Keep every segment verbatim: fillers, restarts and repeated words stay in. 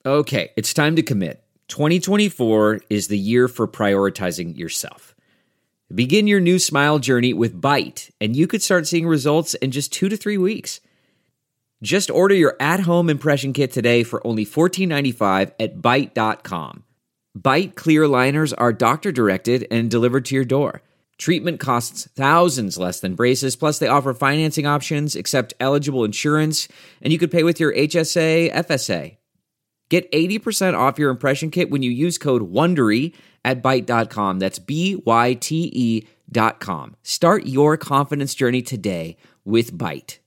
Okay, it's time to commit. twenty twenty-four is the year for prioritizing yourself. Begin your new smile journey with Byte, and you could start seeing results in just two to three weeks. Just order your at-home impression kit today for only fourteen ninety-five at byte dot com. Byte clear aligners are doctor-directed and delivered to your door. Treatment costs thousands less than braces, plus they offer financing options, accept eligible insurance, and you could pay with your H S A, F S A. Get eighty percent off your impression kit when you use code WONDERY at byte dot com. That's B Y T E dot com. Start your confidence journey today with Byte.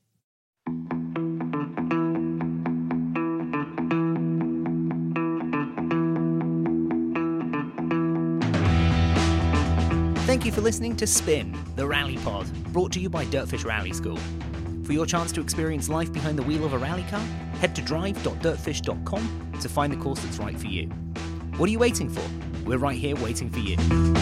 Thank you for listening to Spin, the Rally Pod, brought to you by Dirtfish Rally School. For your chance to experience life behind the wheel of a rally car, head to drive dot dirtfish dot com to find the course that's right for you. What are you waiting for? We're right here waiting for you.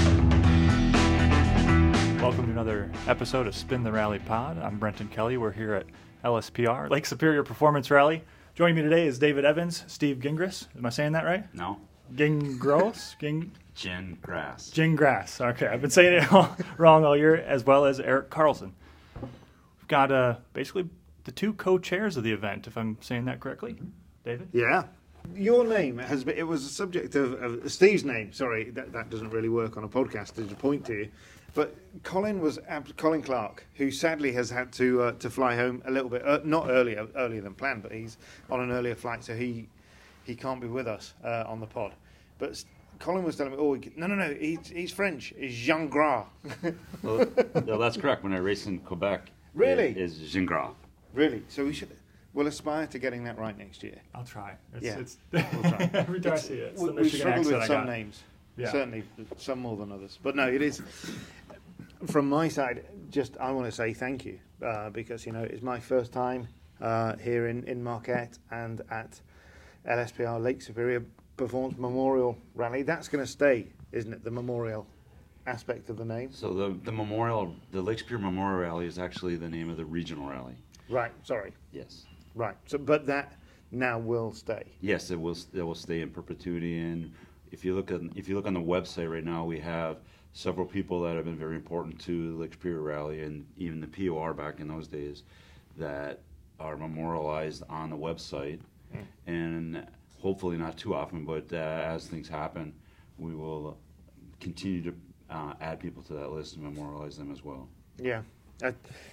Welcome to another episode of Spin the Rally Pod. I'm Brenton Kelly. We're here at L S P R, Lake Superior Performance Rally. Joining me today is David Evans, Steve Gingras. Am I saying that right? No. Gingros? Ging... Gingras. Gingras. Okay, I've been saying it all wrong all year, as well as Eric Carlson. We've got uh, basically the two co-chairs of the event, if I'm saying that correctly. David? Yeah. Your name has been, it was a subject of, of Steve's name. Sorry, that, that doesn't really work on a podcast to point to you. But Colin was Colin Clark, who sadly has had to uh, to fly home a little bit, uh, not earlier earlier than planned, but he's on an earlier flight, so he he can't be with us uh, on the pod. But Colin was telling me, oh, no, no, no, he's, he's French. He's Gingras. Well, no, that's correct. When I raced in Quebec, really, it is Gingras. Really? So we should. We'll aspire to getting that right next year. I'll try. It's, yeah, it's, we'll try. Every time I see it, it's we, the we've Michigan struggled accent with I some got. names. Yeah. Certainly, some more than others. But no, it is. From my side, just I want to say thank you uh, because you know it's my first time uh, here in, in Marquette and at L S P R Lake Superior Performance Memorial Rally. That's going to stay, isn't it? The memorial aspect of the name. So the the memorial, the Lake Superior Memorial Rally, is actually the name of the regional rally. Right. Sorry. Yes. Right. So, but that now will stay. Yes, it will. It will stay in perpetuity. And if you look at if you look on the website right now, we have several people that have been very important to the Lake Superior Rally and even the P O R back in those days that are memorialized on the website. Mm. And hopefully not too often, but uh, as things happen, we will continue to uh, add people to that list and memorialize them as well. Yeah. I,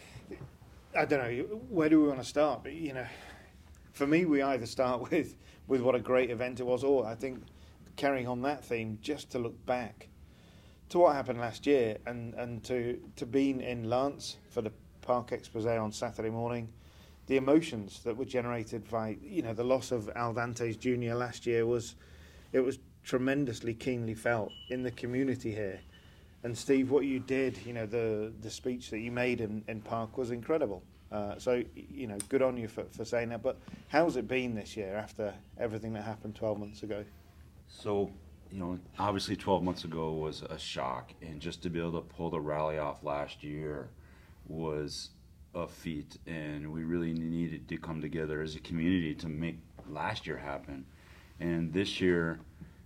I don't know, where do we want to start? But, you know, for me, we either start with, with what a great event it was, or I think carrying on that theme, just to look back to what happened last year and, and to, to being in Lance for the Parc Exposé on Saturday morning, the emotions that were generated by, you know, the loss of Al Dantes Junior last year was, it was tremendously keenly felt in the community here. And Steve, what you did, you know, the the speech that you made in, in Parc was incredible. Uh, so, you know, good on you for, for saying that. But how's it been this year after everything that happened twelve months ago? So, you know, obviously twelve months ago was a shock. And just to be able to pull the rally off last year was a feat. And we really needed to come together as a community to make last year happen. And this year,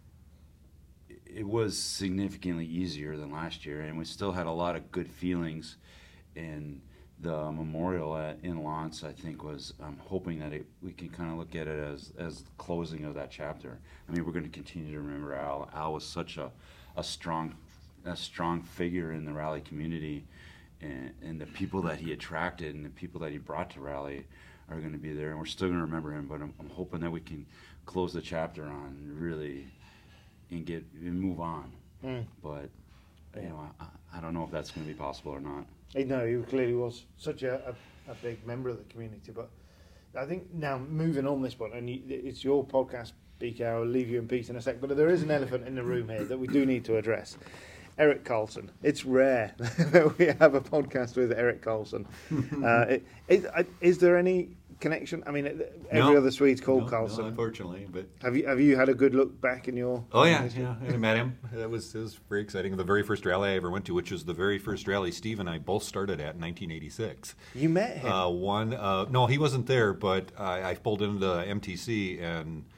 it was significantly easier than last year, and we still had a lot of good feelings. And the memorial at in Lance, I think, was I'm hoping that it, we can kind of look at it as as the closing of that chapter. I mean, we're going to continue to remember Al. Al was such a a strong a strong figure in the rally community, and, and the people that he attracted and the people that he brought to rally are going to be there, and we're still going to remember him. But I'm, I'm hoping that we can close the chapter on really. And get and move on, mm. but you know I, I don't know if that's going to be possible or not. No, he clearly was such a, a, a big member of the community. But I think now moving on this one, and you, it's your podcast, B K. I'll leave you in peace in a sec. But there is an elephant in the room here that we do need to address. Eric Carlson. It's rare that we have a podcast with Eric Carlson. uh, is, is there any connection? I mean, every no. other Swede's called no, Carlson. No, unfortunately, but have you have you had a good look back in your? Oh yeah, yeah. I met him. That was it was very exciting. The very first rally I ever went to, which was the very first rally Steve and I both started at in nineteen eighty-six. You met him? Uh, one. Uh, no, he wasn't there, but I, I pulled into M T C and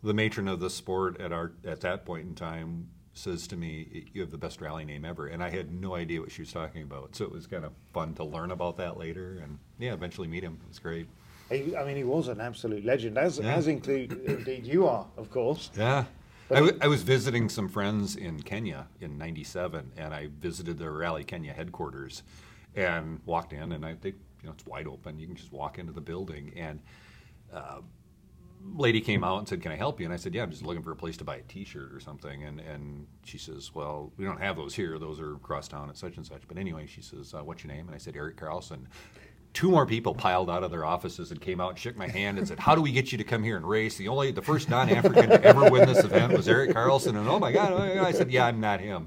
the matron of the sport at our at that point in time says to me, "You have the best rally name ever," and I had no idea what she was talking about. So it was kind of fun to learn about that later, and yeah, eventually meet him. It was great. He, I mean, he was an absolute legend, as Yeah. as include indeed you are, of course. Yeah. But I, he- w- I was visiting some friends in Kenya in ninety-seven, and I visited the Rally Kenya headquarters and walked in, and I think, you know, it's wide open. You can just walk into the building, and uh, lady came out and said, "Can I help you?" And I said, "Yeah, I'm just looking for a place to buy a T-shirt or something." And and she says, "Well, we don't have those here. Those are across town at such and such." But anyway, she says, uh, "What's your name?" And I said, "Eric Carlson." Two more people piled out of their offices and came out and shook my hand and said, "How do we get you to come here and race?" The only, the first non-African to ever win this event was Eric Carlson. And oh my God, oh my God. I said, "Yeah, I'm not him."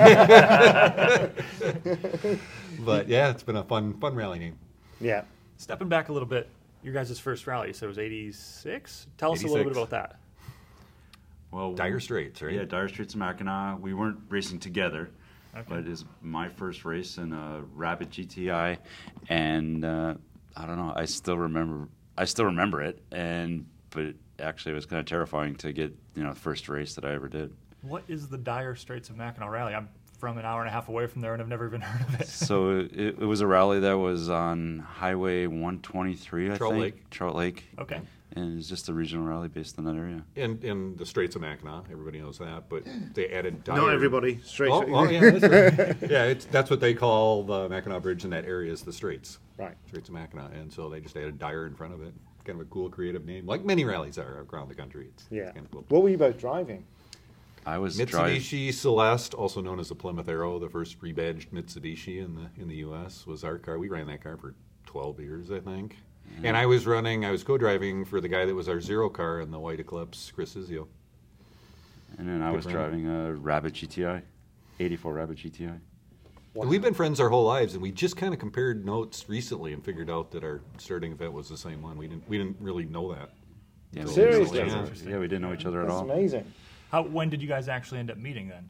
But yeah, it's been a fun, fun rally name. Yeah. Stepping back a little bit, your guys' first rally, you said it was eighty-six? Tell us a little bit eighty-six. about that. Well, Dire Straits, right? Yeah, Dire Straits of Mackinac. We weren't racing together, Okay. but it's my first race in a Rabbit G T I, and uh, I don't know. I still remember. I still remember it, and but actually, it was kind of terrifying to get you know the first race that I ever did. What is the Dire Straits of Mackinac Rally? I'm from an hour and a half away from there, and I've never even heard of it. So it, it was a rally that was on Highway one twenty-three, I Trout think. Lake. Trout Lake. Okay. And it's just a regional rally based in that area. In, in the Straits of Mackinac, everybody knows that, but they added Dire. Not everybody. Straight. Oh, oh yeah, that's right. Yeah, it's, that's what they call the Mackinac Bridge in that area is the Straits. Right. Straits of Mackinac, and so they just added Dire in front of it. Kind of a cool, creative name, like many rallies are around the country. It's, Yeah. it's kind of cool. What were you both driving? I was driving. Mitsubishi Celeste, also known as the Plymouth Arrow, the first rebadged Mitsubishi in the in the U S, was our car. We ran that car for twelve years, I think. And I was running, I was co-driving for the guy that was our zero car in the White Eclipse, Chris Izio. And then I Good was run. driving a Rabbit G T I, eighty-four Rabbit G T I. And we've been friends our whole lives, and we just kind of compared notes recently and figured out that our starting event was the same one. We didn't we didn't really know that. Yeah, we Seriously? Didn't know each That's other. Yeah, we didn't know each other at That's all. amazing. How? When did you guys actually end up meeting then?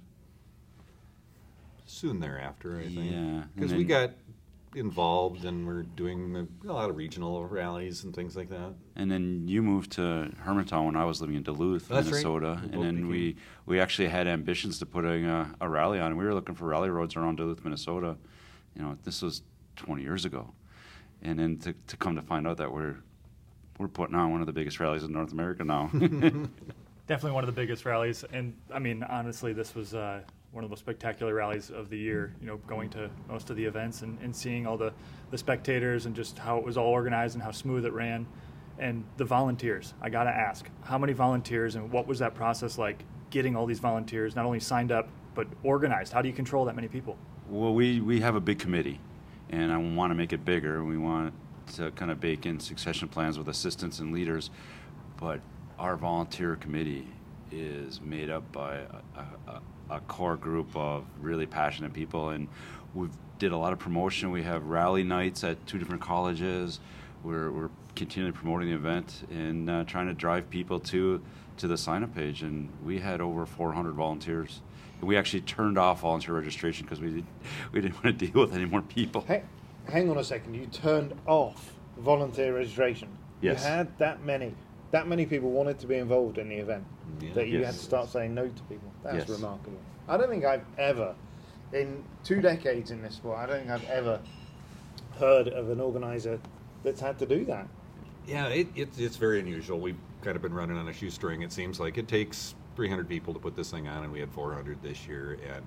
Soon thereafter, I think. Yeah, and Because we then- got involved and we're doing a, a lot of regional rallies and things like that. And then you moved to Hermantown when I was living in Duluth, That's right. Minnesota. We And both then became- we, we actually had ambitions to putting a, a rally on. We were looking for rally roads around Duluth, Minnesota. You know, this was twenty years ago. And then to, to come to find out that we're we're putting on one of the biggest rallies in North America now. Definitely one of the biggest rallies, and I mean, honestly, this was uh, one of the most spectacular rallies of the year. You know, going to most of the events and, and seeing all the, the spectators and just how it was all organized and how smooth it ran, and the volunteers. I gotta ask, how many volunteers and what was that process like? Getting all these volunteers not only signed up but organized. How do you control that many people? Well, we, we have a big committee, and I want to make it bigger. We want to kind of bake in succession plans with assistants and leaders, but our volunteer committee is made up by a, a, a core group of really passionate people, and we did a lot of promotion. We have rally nights at two different colleges. We're, we're continually promoting the event and uh, trying to drive people to to the sign-up page, and we had over four hundred volunteers. We actually turned off volunteer registration because we, did, we didn't want to deal with any more people. Hey, hang on a second. You turned off volunteer registration. Yes. You had that many. That many people wanted to be involved in the event Yeah. that you Yes. had to start saying no to people. That's Yes. remarkable. I don't think I've ever, in two decades in this sport, I don't think I've ever heard of an organizer that's had to do that. Yeah, it, it, it's very unusual. We've kind of been running on a shoestring. It seems like it takes three hundred people to put this thing on, and we had four hundred this year. And,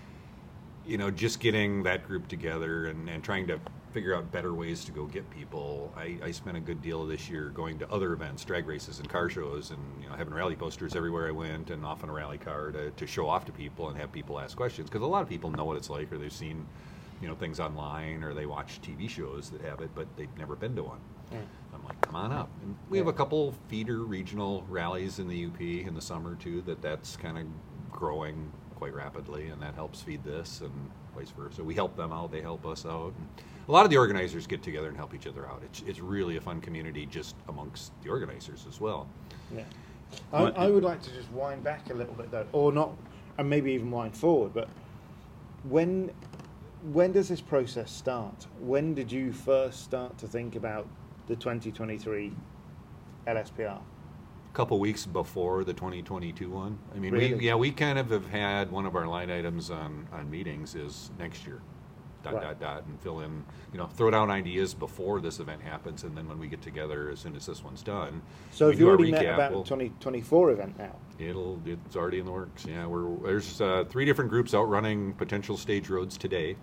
you know, just getting that group together and, and trying to figure out better ways to go get people. I, I spent a good deal of this year going to other events, drag races and car shows, and, you know, having rally posters everywhere I went and often a rally car to, to show off to people and have people ask questions. Because a lot of people know what it's like, or they've seen, you know, things online, or they watch T V shows that have it, but they've never been to one. I'm like, come on up. And we have a couple feeder regional rallies in the U P in the summer too. That that's kind of growing quite rapidly, and that helps feed this, and vice versa. We help them out; they help us out. And a lot of the organizers get together and help each other out. It's it's really a fun community just amongst the organizers as well. Yeah. I, What- I would like to just wind back a little bit though, or not, and maybe even wind forward. But when when does this process start? When did you first start to think about the twenty twenty-three L S P R? couple weeks before the twenty twenty-two one. I mean, Really? we, yeah, we kind of have had one of our line items on, on meetings is next year, dot, Right. dot, dot, and fill in, you know, throw down ideas before this event happens, and then when we get together, as soon as this one's done, So we have do you our already met recap. about We'll- the twenty twenty-four event now? It'll, it's already in the works. Yeah, we're there's uh, three different groups out running potential stage roads today,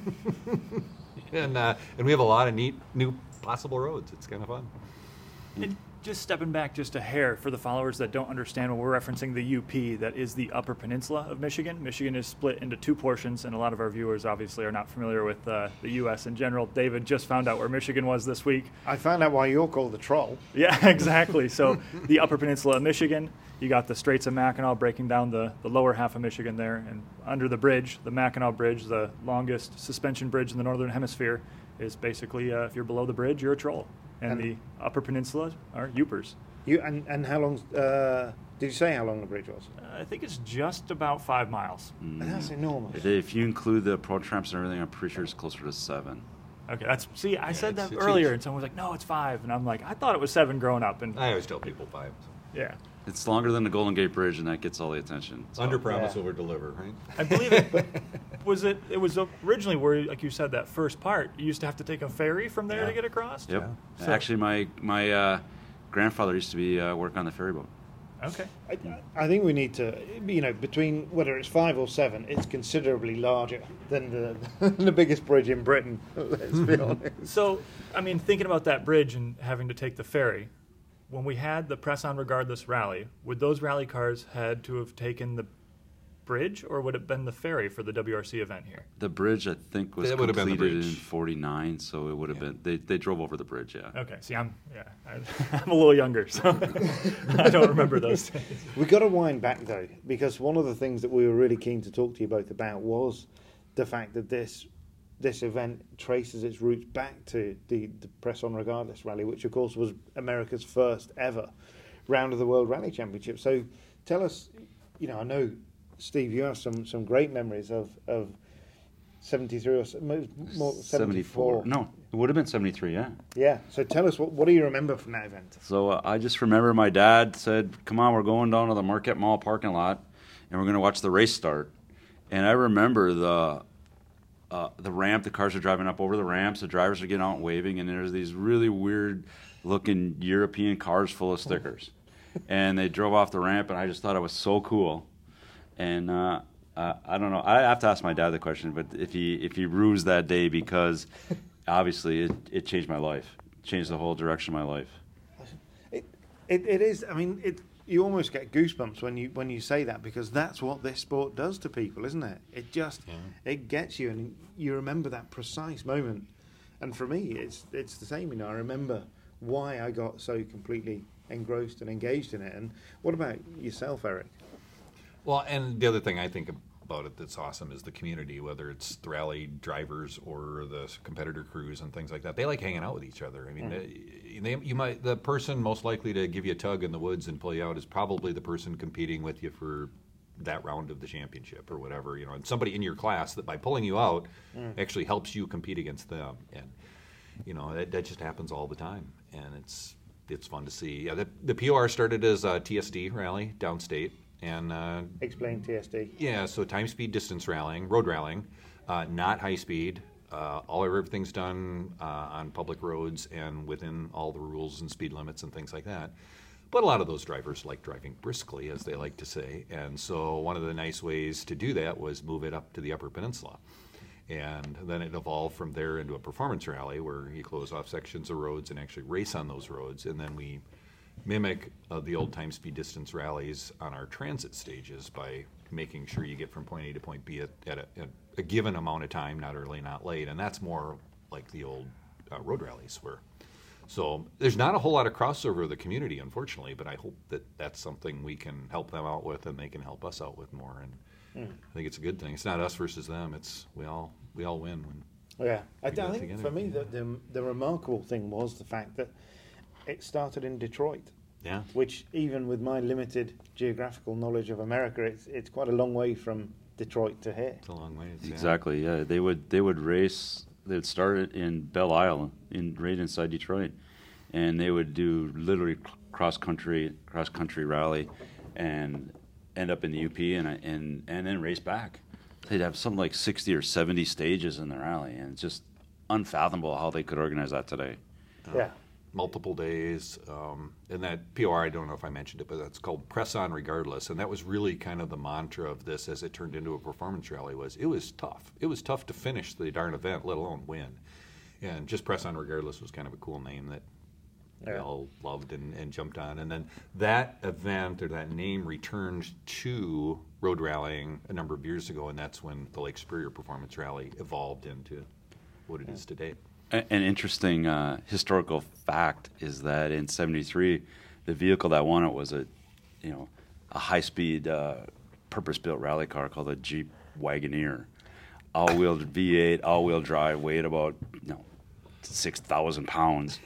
and uh, and we have a lot of neat new possible roads. It's kind of fun. And just stepping back just a hair for the followers that don't understand when we're referencing the U P, that is the Upper Peninsula of Michigan. Michigan is split into two portions, and a lot of our viewers obviously are not familiar with uh, the U S in general. David just found out where Michigan was this week. I found out why you're called the Troll. Yeah, exactly. So the Upper Peninsula of Michigan, you got the Straits of Mackinac breaking down the, the lower half of Michigan there, and under the bridge, the Mackinac Bridge, the longest suspension bridge in the Northern Hemisphere, is basically, uh, if you're below the bridge, you're a troll. And, And- the Upper Peninsula are Upers. You and, and how long? Uh, did you say how long the bridge was? Uh, I think it's just about five miles. That's enormous. If- If you include the approach ramps and everything, I'm pretty sure it's closer to seven. Okay, that's see, I said it's- that it's earlier, huge. and someone was like, "No, it's five," and I'm like, "I thought it was seven growing up." And I always tell people five. yeah, It's longer than the Golden Gate Bridge, and that gets all the attention. So- Under promise, Yeah. over deliver, right? I believe it. But was it? It was originally where, like you said, that first part, you used to have to take a ferry from there Yeah. to get across. Yep. So- Actually, my my uh, grandfather used to be uh, work on the ferry boat. Okay. I, I think we need to, you know, between whether it's five or seven, it's considerably larger than the the biggest bridge in Britain. Let's be honest. So, I mean, thinking about that bridge and having to take the ferry, when we had the Press On Regardless rally, would those rally cars had to have taken the bridge, or would it have been the ferry for the W R C event here? The bridge, I think, was It would have been the completed in bridge. forty-nine, so it would have Yeah. been. They, they drove over the bridge, yeah. Okay. See, I'm yeah, I, I'm a little younger, so I don't remember those days. We got to wind back though, because one of the things that we were really keen to talk to you both about was the fact that this this event traces its roots back to the, the Press On Regardless rally, which of course was America's first ever round of the World Rally Championship. So tell us, you know, I know Steve, you have some, some great memories of of seventy-three or so- mo- more seventy-four. No, it would have been seventy-three, yeah. Yeah. So tell us, what what do you remember from that event? So uh, I just remember my dad said, "Come on, we're going down to the Marquette Mall parking lot, and we're going to watch the race start." And I remember the uh, the ramp. The cars are driving up over the ramps. The drivers are getting out and waving, and there's these really weird-looking European cars full of stickers. And they drove off the ramp, and I just thought it was so cool. And uh, uh, I don't know. I have to ask my dad the question, but if he if he rues that day, because obviously it, it changed my life, changed the whole direction of my life. It, it it is. I mean, it. You almost get goosebumps when you when you say that, because that's what this sport does to people, isn't it? It just it gets you, and you remember that precise moment. And for me, it's it's the same. You know, I remember why I got so completely engrossed and engaged in it. And what about yourself, Eric? Well, and the other thing I think about it that's awesome is the community, whether it's the rally drivers or the competitor crews and things like that. They like hanging out with each other. I mean, they, they, you might the person most likely to give you a tug in the woods and pull you out is probably the person competing with you for that round of the championship or whatever. You know, and somebody in your class that by pulling you out actually helps you compete against them. And you know that, that just happens all the time, and it's it's fun to see. Yeah, the, the P O R started as a T S D rally downstate. And uh, Explain T S D. yeah, so time, speed, distance rallying, road rallying, uh, not high speed. Uh, all everything's done uh, on public roads and within all the rules and speed limits and things like that. But a lot of those drivers like driving briskly, as they like to say. And so one of the nice ways to do that was move it up to the Upper Peninsula. And then it evolved from there into a performance rally where you close off sections of roads and actually race on those roads. And then we mimic uh, the old time, speed, distance rallies on our transit stages by making sure you get from point A to point B at, at, a, at a given amount of time, not early, not late. And that's more like the old uh, road rallies were. So there's not a whole lot of crossover of the community, unfortunately, but I hope that that's something we can help them out with and they can help us out with more. And mm. I think it's a good thing. It's not us versus them. It's we all we all win. When Yeah, I, we do I it think together. for me the, the the remarkable thing was the fact that it started in Detroit. Yeah. Which, even with my limited geographical knowledge of America, it's it's quite a long way from Detroit to here. It's a long way. Yeah. Exactly. Yeah, they would they would race. They would start it in Belle Isle, in right inside Detroit, and they would do literally cross country cross country rally, and end up in the U P and and and then race back. They'd have something like sixty or seventy stages in the rally, and it's just unfathomable how they could organize that today. Yeah. Multiple days, um, and that P O R, I don't know if I mentioned it, but that's called Press On Regardless, and that was really kind of the mantra of this as it turned into a performance rally. Was it was tough. It was tough to finish the darn event, let alone win. And just Press On Regardless was kind of a cool name that we Yeah. all loved and, and jumped on. And then that event or that name returned to road rallying a number of years ago, and that's when the Lake Superior Performance Rally evolved into what it is today. A- An interesting uh, historical fact is that in seventy-three, the vehicle that won it was a, you know, a high-speed, uh, purpose-built rally car called a Jeep Wagoneer, all-wheel V eight, all-wheel drive, weighed about, you know, six thousand pounds.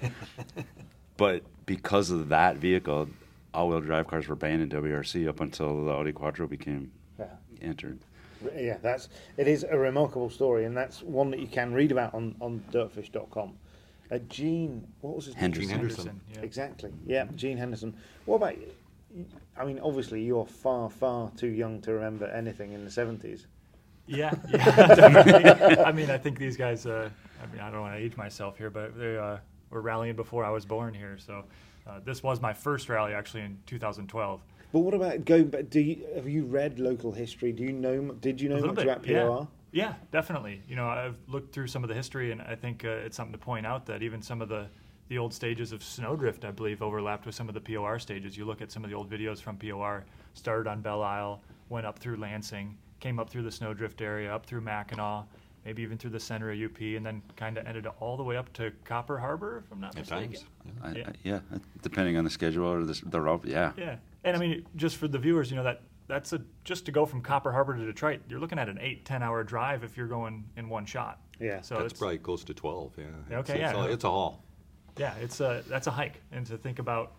But because of that vehicle, all-wheel drive cars were banned in W R C up until the Audi Quattro became Yeah. entered. Yeah, that's it is a remarkable story, and that's one that you can read about on, on dirtfish dot com. Uh, Gene, what was his Henderson. name? Henderson. Yeah. Exactly. Yeah, Gene Henderson. What about? I mean, obviously, you're far, far too young to remember anything in the seventies. Yeah, yeah, definitely. I mean, I think these guys. Uh, I mean, I don't want to age myself here, but they uh, were rallying before I was born here. So uh, this was my first rally actually in two thousand twelve. But what about going back? Do you, have you read local history? Do you know? Did you know A little much bit, about P O R? yeah. Yeah, definitely. You know, I've looked through some of the history, and I think uh, it's something to point out that even some of the, the old stages of Snowdrift, I believe, overlapped with some of the P O R stages. You look at some of the old videos from P O R, started on Belle Isle, went up through Lansing, came up through the Snowdrift area, up through Mackinac, maybe even through the center of U P, and then kind of ended all the way up to Copper Harbor, if I'm not At mistaken. times. I, Yeah. I, yeah, depending on the schedule or the, the route, yeah. Yeah, and I mean, just for the viewers, you know, that that's a just to go from Copper Harbor to Detroit, you're looking at an eight, ten hour drive if you're going in one shot. Yeah. So That's it's, probably close to twelve, yeah. Yeah, It's, okay, it's, yeah. a, it's a haul. yeah, it's a that's a hike, and to think about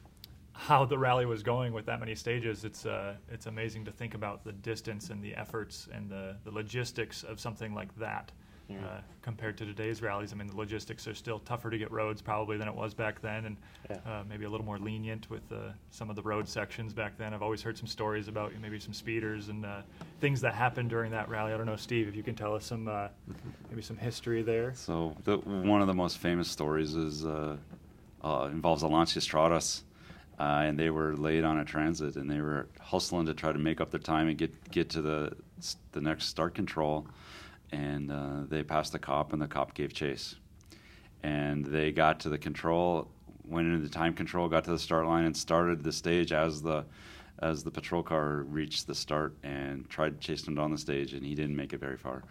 how the rally was going with that many stages, it's uh, it's amazing to think about the distance and the efforts and the, the logistics of something like that. Uh, compared to today's rallies, I mean, the logistics are still tougher to get roads probably than it was back then, and Yeah. uh, maybe a little more lenient with uh, some of the road sections back then. I've always heard some stories about maybe some speeders and uh, things that happened during that rally. I don't know, Steve, if you can tell us some uh, maybe some history there. So the, one of the most famous stories is uh, uh, involves the Lancia Stratas, uh, and they were late on a transit, and they were hustling to try to make up their time and get get to the the next start control, and uh, they passed the cop, and the cop gave chase, and they got to the control, went into the time control, got to the start line, and started the stage as the as the patrol car reached the start and tried to chase him down the stage, and he didn't make it very far.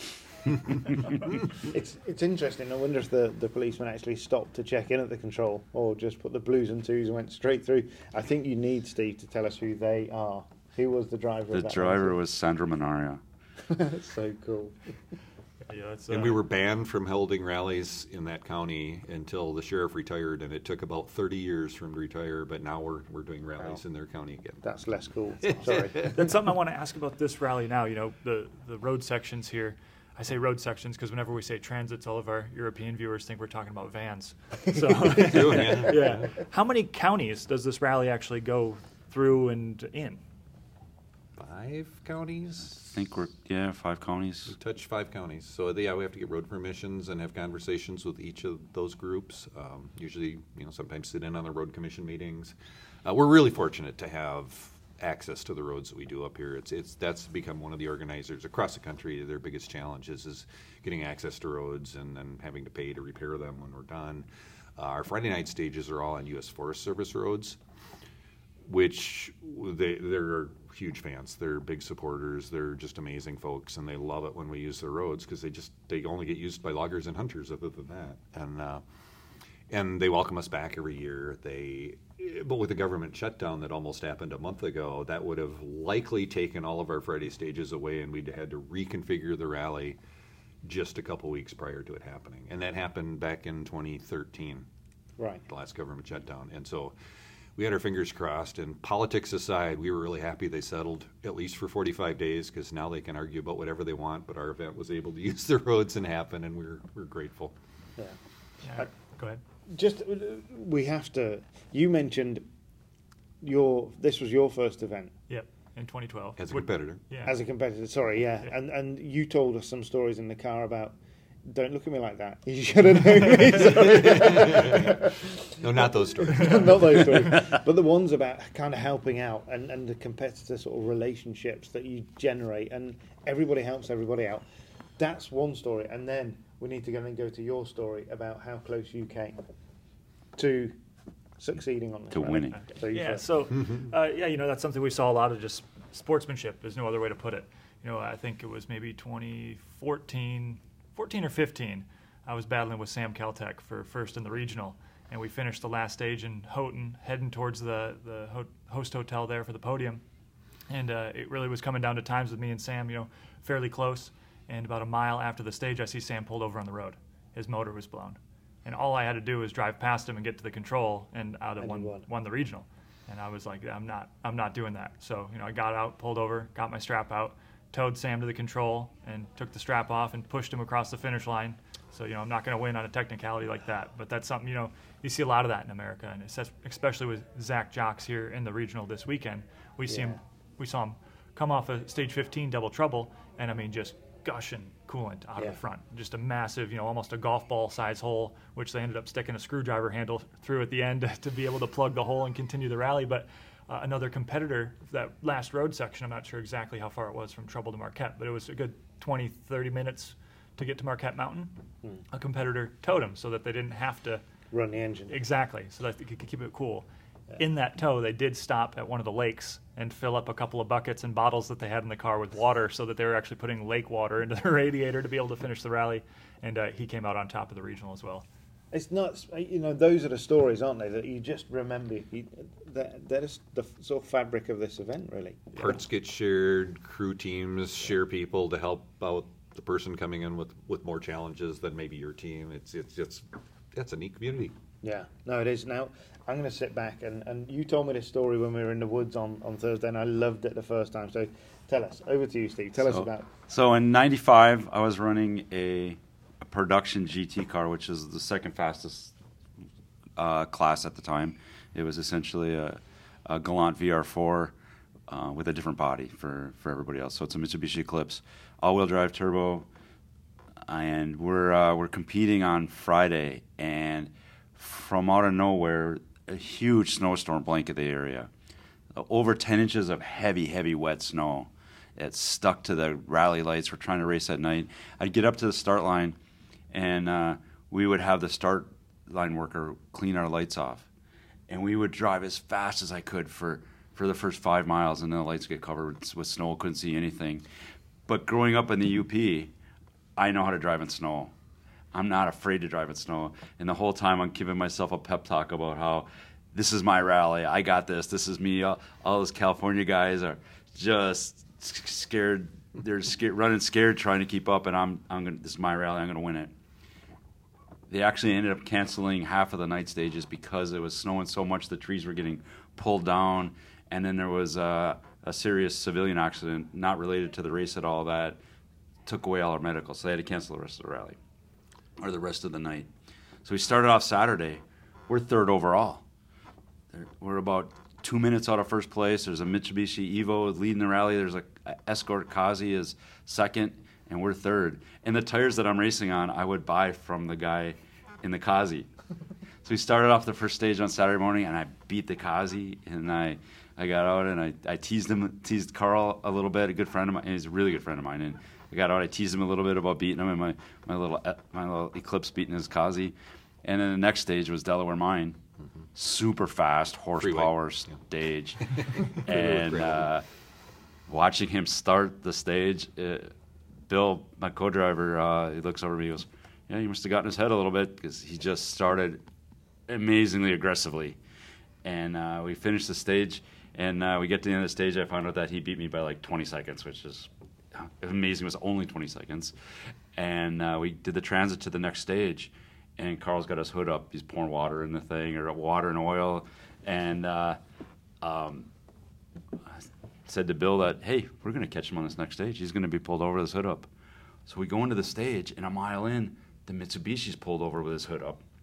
It's it's interesting. I wonder if the, the policeman actually stopped to check in at the control, or just put the blues and twos and went straight through. I think you need Steve to tell us who they are. Who was the driver? The of that driver rally? was Sandro Manaria. That's so cool. Yeah, that's, And uh, we were banned from holding rallies in that county until the sheriff retired, and it took about thirty years for him to retire, but now we're, we're doing rallies Wow. in their county again. That's less cool. Sorry. That's something I want to ask about this rally now. You know, the, the road sections here. I say road sections because whenever we say transits, all of our European viewers think we're talking about vans. So, Doing it. yeah. How many counties does this rally actually go through and in? Five counties? I think we're, yeah, five counties. We touch five counties. So, yeah, we have to get road permissions and have conversations with each of those groups. Um, usually, you know, sometimes sit in on the road commission meetings. Uh, we're really fortunate to have access to the roads that we do up here. It's it's that's become one of the organizers across the country. Their biggest challenges is getting access to roads and then having to pay to repair them when we're done. Uh, our Friday night stages are all on U S Forest Service roads, which they they're huge fans. They're big supporters. They're just amazing folks, and they love it when we use their roads because they just they only get used by loggers and hunters. Other than that, and uh, and they welcome us back every year. They but with the government shutdown that almost happened a month ago, that would have likely taken all of our Friday stages away, and we'd had to reconfigure the rally just a couple weeks prior to it happening. And that happened back in twenty thirteen, Right. the last government shutdown. And so we had our fingers crossed, and politics aside, we were really happy they settled at least for forty-five days, because now they can argue about whatever they want, but our event was able to use the roads and happen, and we're we're grateful. Yeah. Yeah. Go ahead. just uh, we have to. You mentioned your this was your first event Yep, in twenty twelve. As a Would- competitor. Yeah. as a competitor. Sorry, yeah, Yeah. and and you told us some stories in the car about. Don't look at me like that. You should have known me. Sorry. No, not those stories. Not those stories, but the ones about kind of helping out and, and the competitor sort of relationships that you generate, and everybody helps everybody out. That's one story, and then we need to go and go to your story about how close you came to succeeding on this. To right? winning. So you Yeah, first. so uh, yeah, you know, that's something we saw a lot of, just sportsmanship. There's no other way to put it. You know, I think it was maybe twenty fourteen, fourteen or fifteen. I was battling with Sam Caltech for first in the regional, and we finished the last stage in Houghton, heading towards the the ho- host hotel there for the podium. And uh, it really was coming down to times with me and Sam, you know, fairly close. And about a mile after the stage, I see Sam pulled over on the road. His motor was blown. And all I had to do was drive past him and get to the control, and I'd have And you won, won. won the regional. And I was like, I'm not, I'm not doing that. So, you know, I got out, pulled over, got my strap out, towed Sam to the control, and took the strap off and pushed him across the finish line. So, you know, I'm not going to win on a technicality like that. But that's something, you know, you see a lot of that in America, and it's especially with Zach Jocks here in the regional this weekend. We see him, Yeah. we saw him come off of stage fifteen double trouble, and I mean, just gushing coolant out Yeah. of the front. Just a massive, you know, almost a golf ball size hole, which they ended up sticking a screwdriver handle through at the end to be able to plug the hole and continue the rally. But uh, another competitor, that last road section, I'm not sure exactly how far it was from Trouble to Marquette, but it was a good twenty, thirty minutes to get to Marquette Mountain. Hmm. A competitor towed him so that they didn't have to. Run the engine. Exactly, so that they could keep it cool. In that tow, they did stop at one of the lakes and fill up a couple of buckets and bottles that they had in the car with water, so that they were actually putting lake water into the radiator to be able to finish the rally. And uh, he came out on top of the regional as well. It's nuts. You know, those are the stories, aren't they, that you just remember. You, that, that is the sort of fabric of this event, really. Parts get shared, crew teams share people to help out the person coming in with, with more challenges than maybe your team. It's it's it's it's a neat community. Yeah, no, it is. Now, I'm going to sit back, and, and you told me this story when we were in the woods on, on Thursday, and I loved it the first time. So tell us. Over to you, Steve. Tell us So- about So in ninety-five, I was running a, a production G T car, which is the second fastest uh, class at the time. It was essentially a, a Galant V R four uh, with a different body for, for everybody else. So it's a Mitsubishi Eclipse, all-wheel drive turbo, and we're uh, we're competing on Friday, and from out of nowhere, a huge snowstorm blanketed the area. Uh, over ten inches of heavy, heavy, wet snow. It stuck to the rally lights. We're trying to race at night. I'd get up to the start line, and uh, we would have the start line worker clean our lights off. And we would drive as fast as I could for, for the first five miles, and then the lights get covered with, with snow. Couldn't see anything. But growing up in the U P, I know how to drive in snow. I'm not afraid to drive in snow. And the whole time I'm giving myself a pep talk about how this is my rally. I got this. This is me. All, all those California guys are just scared. They're scared, running scared, trying to keep up. And I'm, I'm gonna. This is my rally. I'm going to win it. They actually ended up canceling half of the night stages because it was snowing so much the trees were getting pulled down. And then there was a, a serious civilian accident, not related to the race at all, that took away all our medical. So they had to cancel the rest of the rally, or the rest of the night. So we started off Saturday. We're third overall. We're about two minutes out of first place. There's a Mitsubishi Evo leading the rally. There's a, a Escort Kazi is second, and we're third. And the tires that I'm racing on, I would buy from the guy in the Kazi. So we started off the first stage on Saturday morning, and I beat the Kazi, and I, I got out and I, I teased him, teased Carl a little bit, a good friend of mine. And he's a really good friend of mine, and I got out. I teased him a little bit about beating him, and my my little my little Eclipse beating his Kazi. And then the next stage was Delaware Mine, mm-hmm. super fast horsepower Freeway. stage, and uh, watching him start the stage, uh, Bill, my co-driver, uh, he looks over at me, he goes, "Yeah, he must have gotten his head a little bit because he just started amazingly aggressively." And uh, we finished the stage, and uh, we get to the end of the stage. I found out that he beat me by like twenty seconds, which is amazing. It was only twenty seconds. And uh, we did the transit to the next stage, and Carl's got his hood up. He's pouring water in the thing, or water and oil. And uh, um, I said to Bill that, hey, we're going to catch him on this next stage. He's going to be pulled over with his hood up. So we go into the stage, and a mile in, the Mitsubishi's pulled over with his hood up.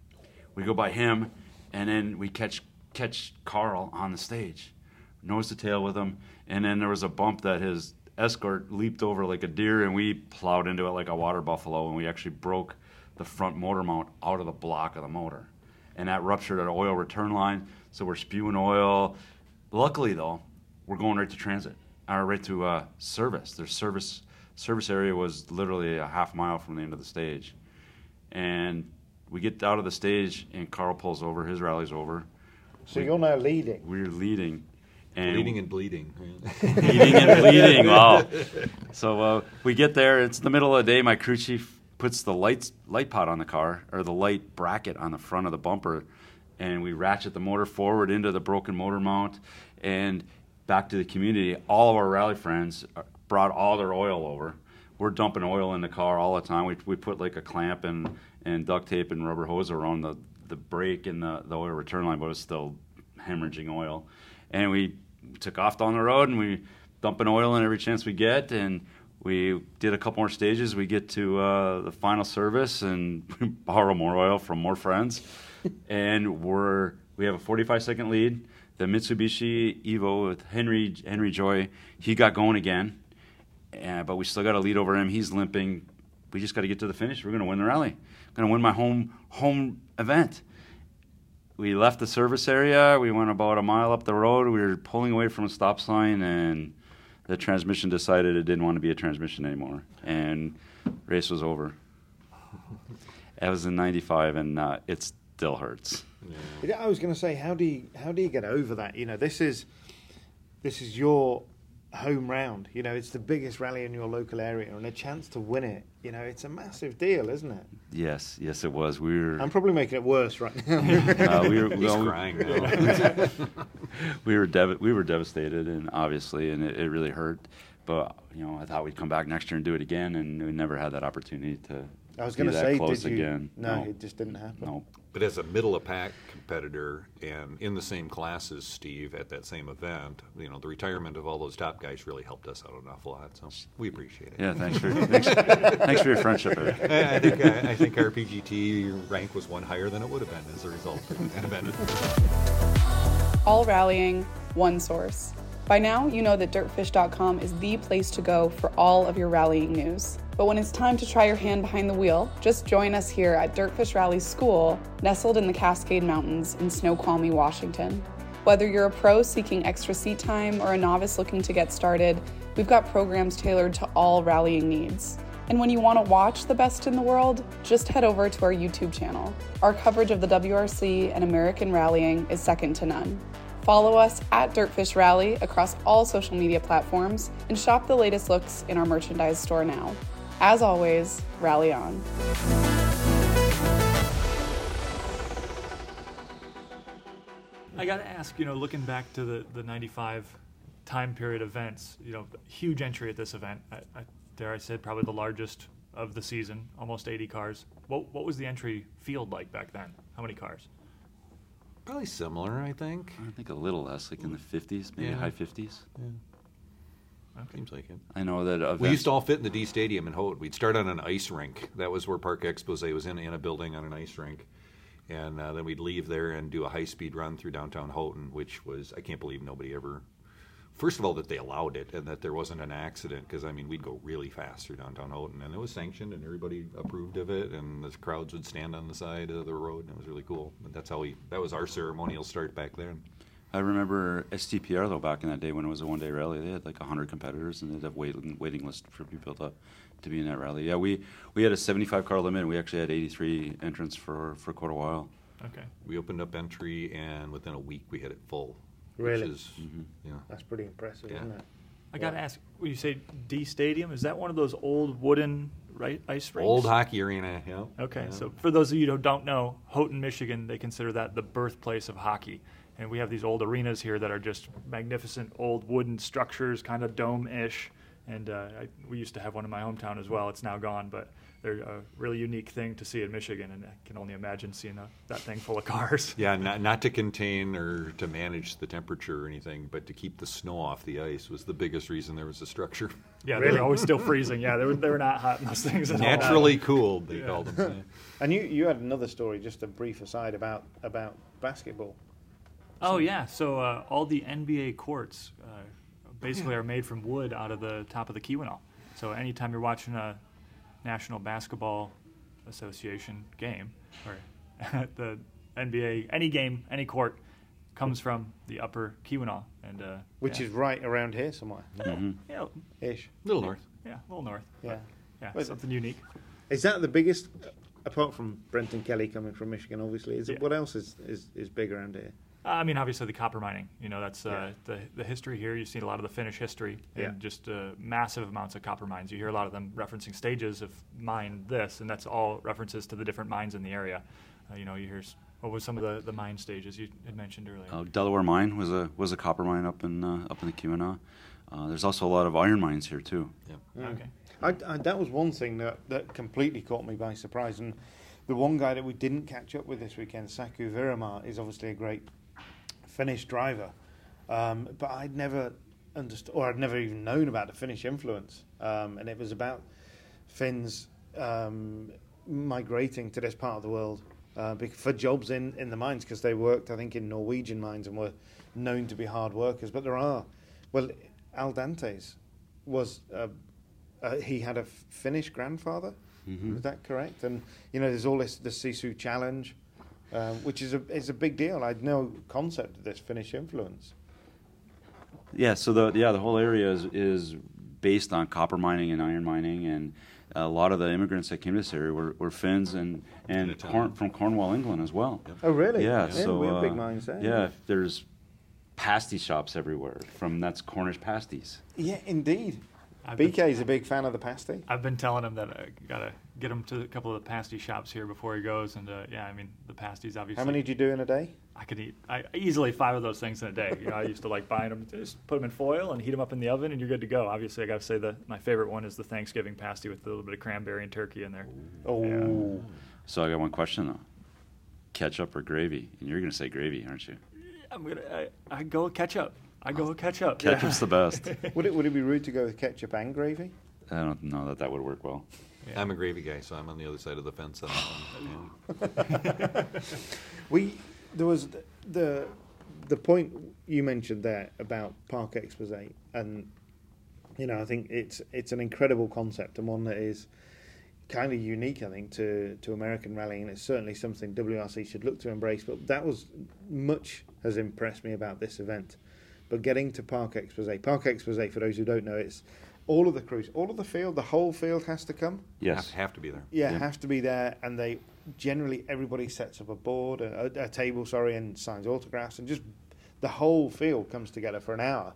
we go by him, and then we catch catch Carl on the stage, nose to tail with him, and then there was a bump that his escort leaped over like a deer, and we plowed into it like a water buffalo, and we actually broke the front motor mount out of the block of the motor, and that ruptured an oil return line, so we're spewing oil. Luckily, though, we're going right to transit, or right to uh, service. Their service service area was literally a half mile from the end of the stage, and we get out of the stage, and Carl pulls over. His rally's over. So we, you're now leading. We're leading. And Bleeding and bleeding. Bleeding and bleeding, wow. So uh, we get there. It's the middle of the day. My crew chief puts the lights, light pot on the car, or the light bracket on the front of the bumper, and we ratchet the motor forward into the broken motor mount and back to the community. All of our rally friends brought all their oil over. We're dumping oil in the car all the time. We we put like a clamp and, and duct tape and rubber hose around the, the brake and the, the oil return line, but it was still hemorrhaging oil. And we took off down the road, and we dumping oil in every chance we get, and we did a couple more stages. We get to uh, the final service and borrow more oil from more friends, and we're we have a forty-five second lead. The Mitsubishi Evo with Henry Henry Joy, he got going again, uh, but we still got a lead over him. He's limping. We just got to get to the finish. We're going to win the rally. I'm going to win my home home event. We left the service area. We went about a mile up the road. We were pulling away from a stop sign, and the transmission decided it didn't want to be a transmission anymore, and race was over. That was in ninety-five, and uh, it still hurts. Yeah. I was going to say, how do you how do you get over that? You know, this is this is your home round. You know, it's the biggest rally in your local area, and a chance to win it. You know, it's a massive deal, isn't it? Yes, yes, it was. We were. I'm probably making it worse right now. uh, we were. He's well, crying now. we were dev- we were devastated, and obviously, and it, it really hurt. But you know, I thought we'd come back next year and do it again, and we never had that opportunity to. I was going to say, close did you? Again. No, no, it just didn't happen. No. But as a middle of pack competitor and in the same class as Steve at that same event, you know, the retirement of all those top guys really helped us out an awful lot. So we appreciate it. Yeah, thanks for thanks, thanks for your friendship, Eric. I, I think I, I think our P G T rank was one higher than it would have been as a result of that event. All rallying, one source. By now, you know that dirtfish dot com is the place to go for all of your rallying news. But when it's time to try your hand behind the wheel, just join us here at Dirtfish Rally School, nestled in the Cascade Mountains in Snoqualmie, Washington. Whether you're a pro seeking extra seat time or a novice looking to get started, we've got programs tailored to all rallying needs. And when you want to watch the best in the world, just head over to our YouTube channel. Our coverage of the W R C and American rallying is second to none. Follow us at Dirtfish Rally across all social media platforms and shop the latest looks in our merchandise store now. As always, rally on. I got to ask, you know, looking back to the, the ninety-five time period events, you know, huge entry at this event. I, I, dare I said, probably the largest of the season, almost eighty cars. What what was the entry field like back then? How many cars? Probably similar, I think. I think a little less, like in the fifties, maybe Yeah. high fifties. Yeah. Okay. Seems like it. I know that events, We used to all fit in the D Stadium in Houghton. We'd start on an ice rink. That was where Park Expose was in, in a building on an ice rink. And uh, then we'd leave there and do a high-speed run through downtown Houghton, which was, I can't believe nobody ever, first of all, that they allowed it and that there wasn't an accident, because, I mean, we'd go really fast through downtown Houghton. And it was sanctioned, and everybody approved of it, and the crowds would stand on the side of the road, and it was really cool. But that's how we, that was our ceremonial start back then. I remember S T P R, though, back in that day when it was a one-day rally. They had like one hundred competitors, and they'd have waiting, waiting list for people to, to be in that rally. Yeah, we, we had a seventy-five car limit, and we actually had eighty-three entrants for, for quite a while. Okay. We opened up entry, and within a week we had it full. Really? Which is, Mm-hmm. yeah. That's pretty impressive, Yeah. isn't it? I got to ask, when you say D Stadium, is that one of those old wooden right ice rinks? Old hockey arena, yeah. Okay, Yeah. so for those of you who don't know, Houghton, Michigan, they consider that the birthplace of hockey. And we have these old arenas here that are just magnificent old wooden structures, kind of dome-ish. And uh, I, we used to have one in my hometown as well. It's now gone, but they're a really unique thing to see in Michigan, and I can only imagine seeing a, that thing full of cars. Yeah, not, not to contain or to manage the temperature or anything, but to keep the snow off the ice was the biggest reason there was a structure. Yeah, Really? they were always still freezing. Yeah, they were, they were not hot in those things at all. Naturally cooled, they Yeah. called them. And you, you had another story, just a brief aside about about basketball. Oh, yeah. So uh, all the N B A courts uh, basically are made from wood out of the top of the Keweenaw. So anytime you're watching a National Basketball Association game, or the N B A, any game, any court, comes from the upper Keweenaw. And, uh, Which yeah. is right around here somewhere, Yeah, ish. A little north. yeah, a little north. Yeah. Yeah, Wait, something unique. Is that the biggest, apart from Brenton Kelly coming from Michigan, obviously, is it, Yeah. what else is, is, is big around here? Uh, I mean, obviously the copper mining. You know, that's uh, Yeah. the the history here. You've seen a lot of the Finnish history and Yeah. just uh, massive amounts of copper mines. You hear a lot of them referencing stages of mine this, and that's all references to the different mines in the area. Uh, you know, you hear s- what was some of the, the mine stages you had mentioned earlier. Uh, Delaware Mine was a was a copper mine up in uh, up in the Keweenaw. Uh, there's also a lot of iron mines here too. Okay. I, I, that was one thing that, that completely caught me by surprise. And the one guy that we didn't catch up with this weekend, Saku Virama, is obviously a great Finnish driver. Um, but I'd never understood, or I'd never even known about the Finnish influence. Um, and it was about Finns um, migrating to this part of the world uh, bec- for jobs in, in the mines, because they worked, I think, in Norwegian mines and were known to be hard workers. But there are, well, Al Dante's was... Uh, Uh, he had a f- Finnish grandfather, Mhm. is that correct? And you know, there's all this the Sisu Challenge, um, which is a is a big deal. I had no concept of this Finnish influence. Yeah, so the yeah the whole area is is based on copper mining and iron mining, and a lot of the immigrants that came to this area were, were Finns and and Corn, from Cornwall, England as well. Oh, really? Yeah, Yeah, so we have uh, big mines there. Yeah, there's pasty shops everywhere. From that's Cornish pasties. Yeah, indeed. I've B been- K is a big fan of the pasty. I've been telling him that I gotta get him to a couple of the pasty shops here before he goes, and uh, yeah, I mean the pasties obviously. How many do you do in a day? I could eat I, easily five of those things in a day. You know, I used to like buying them, just put them in foil and heat them up in the oven, and you're good to go. Obviously, I got to say that my favorite one is the Thanksgiving pasty with a little bit of cranberry and turkey in there. Oh, Yeah. So I got one question though: ketchup or gravy? And you're gonna say gravy, aren't you? I'm gonna I, I go with ketchup. I go with ketchup. Ketchup's the best. would it would it be rude to go with ketchup and gravy? I don't know that that would work well. Yeah. I'm a gravy guy, so I'm on the other side of the fence on that one. We there was the, the the point you mentioned there about Parc Exposé, and you know I think it's it's an incredible concept and one that is kind of unique, I think, to to American rallying, and it's certainly something W R C should look to embrace. But that was much has impressed me about this event. But getting to Parc Exposé, Parc Exposé, for those who don't know, it's all of the crews, all of the field, the whole field has to come. Yes. Have, have to be there. Yeah, Yeah. have to be there, and they generally everybody sets up a board, a, a table, sorry, and signs autographs, and just the whole field comes together for an hour,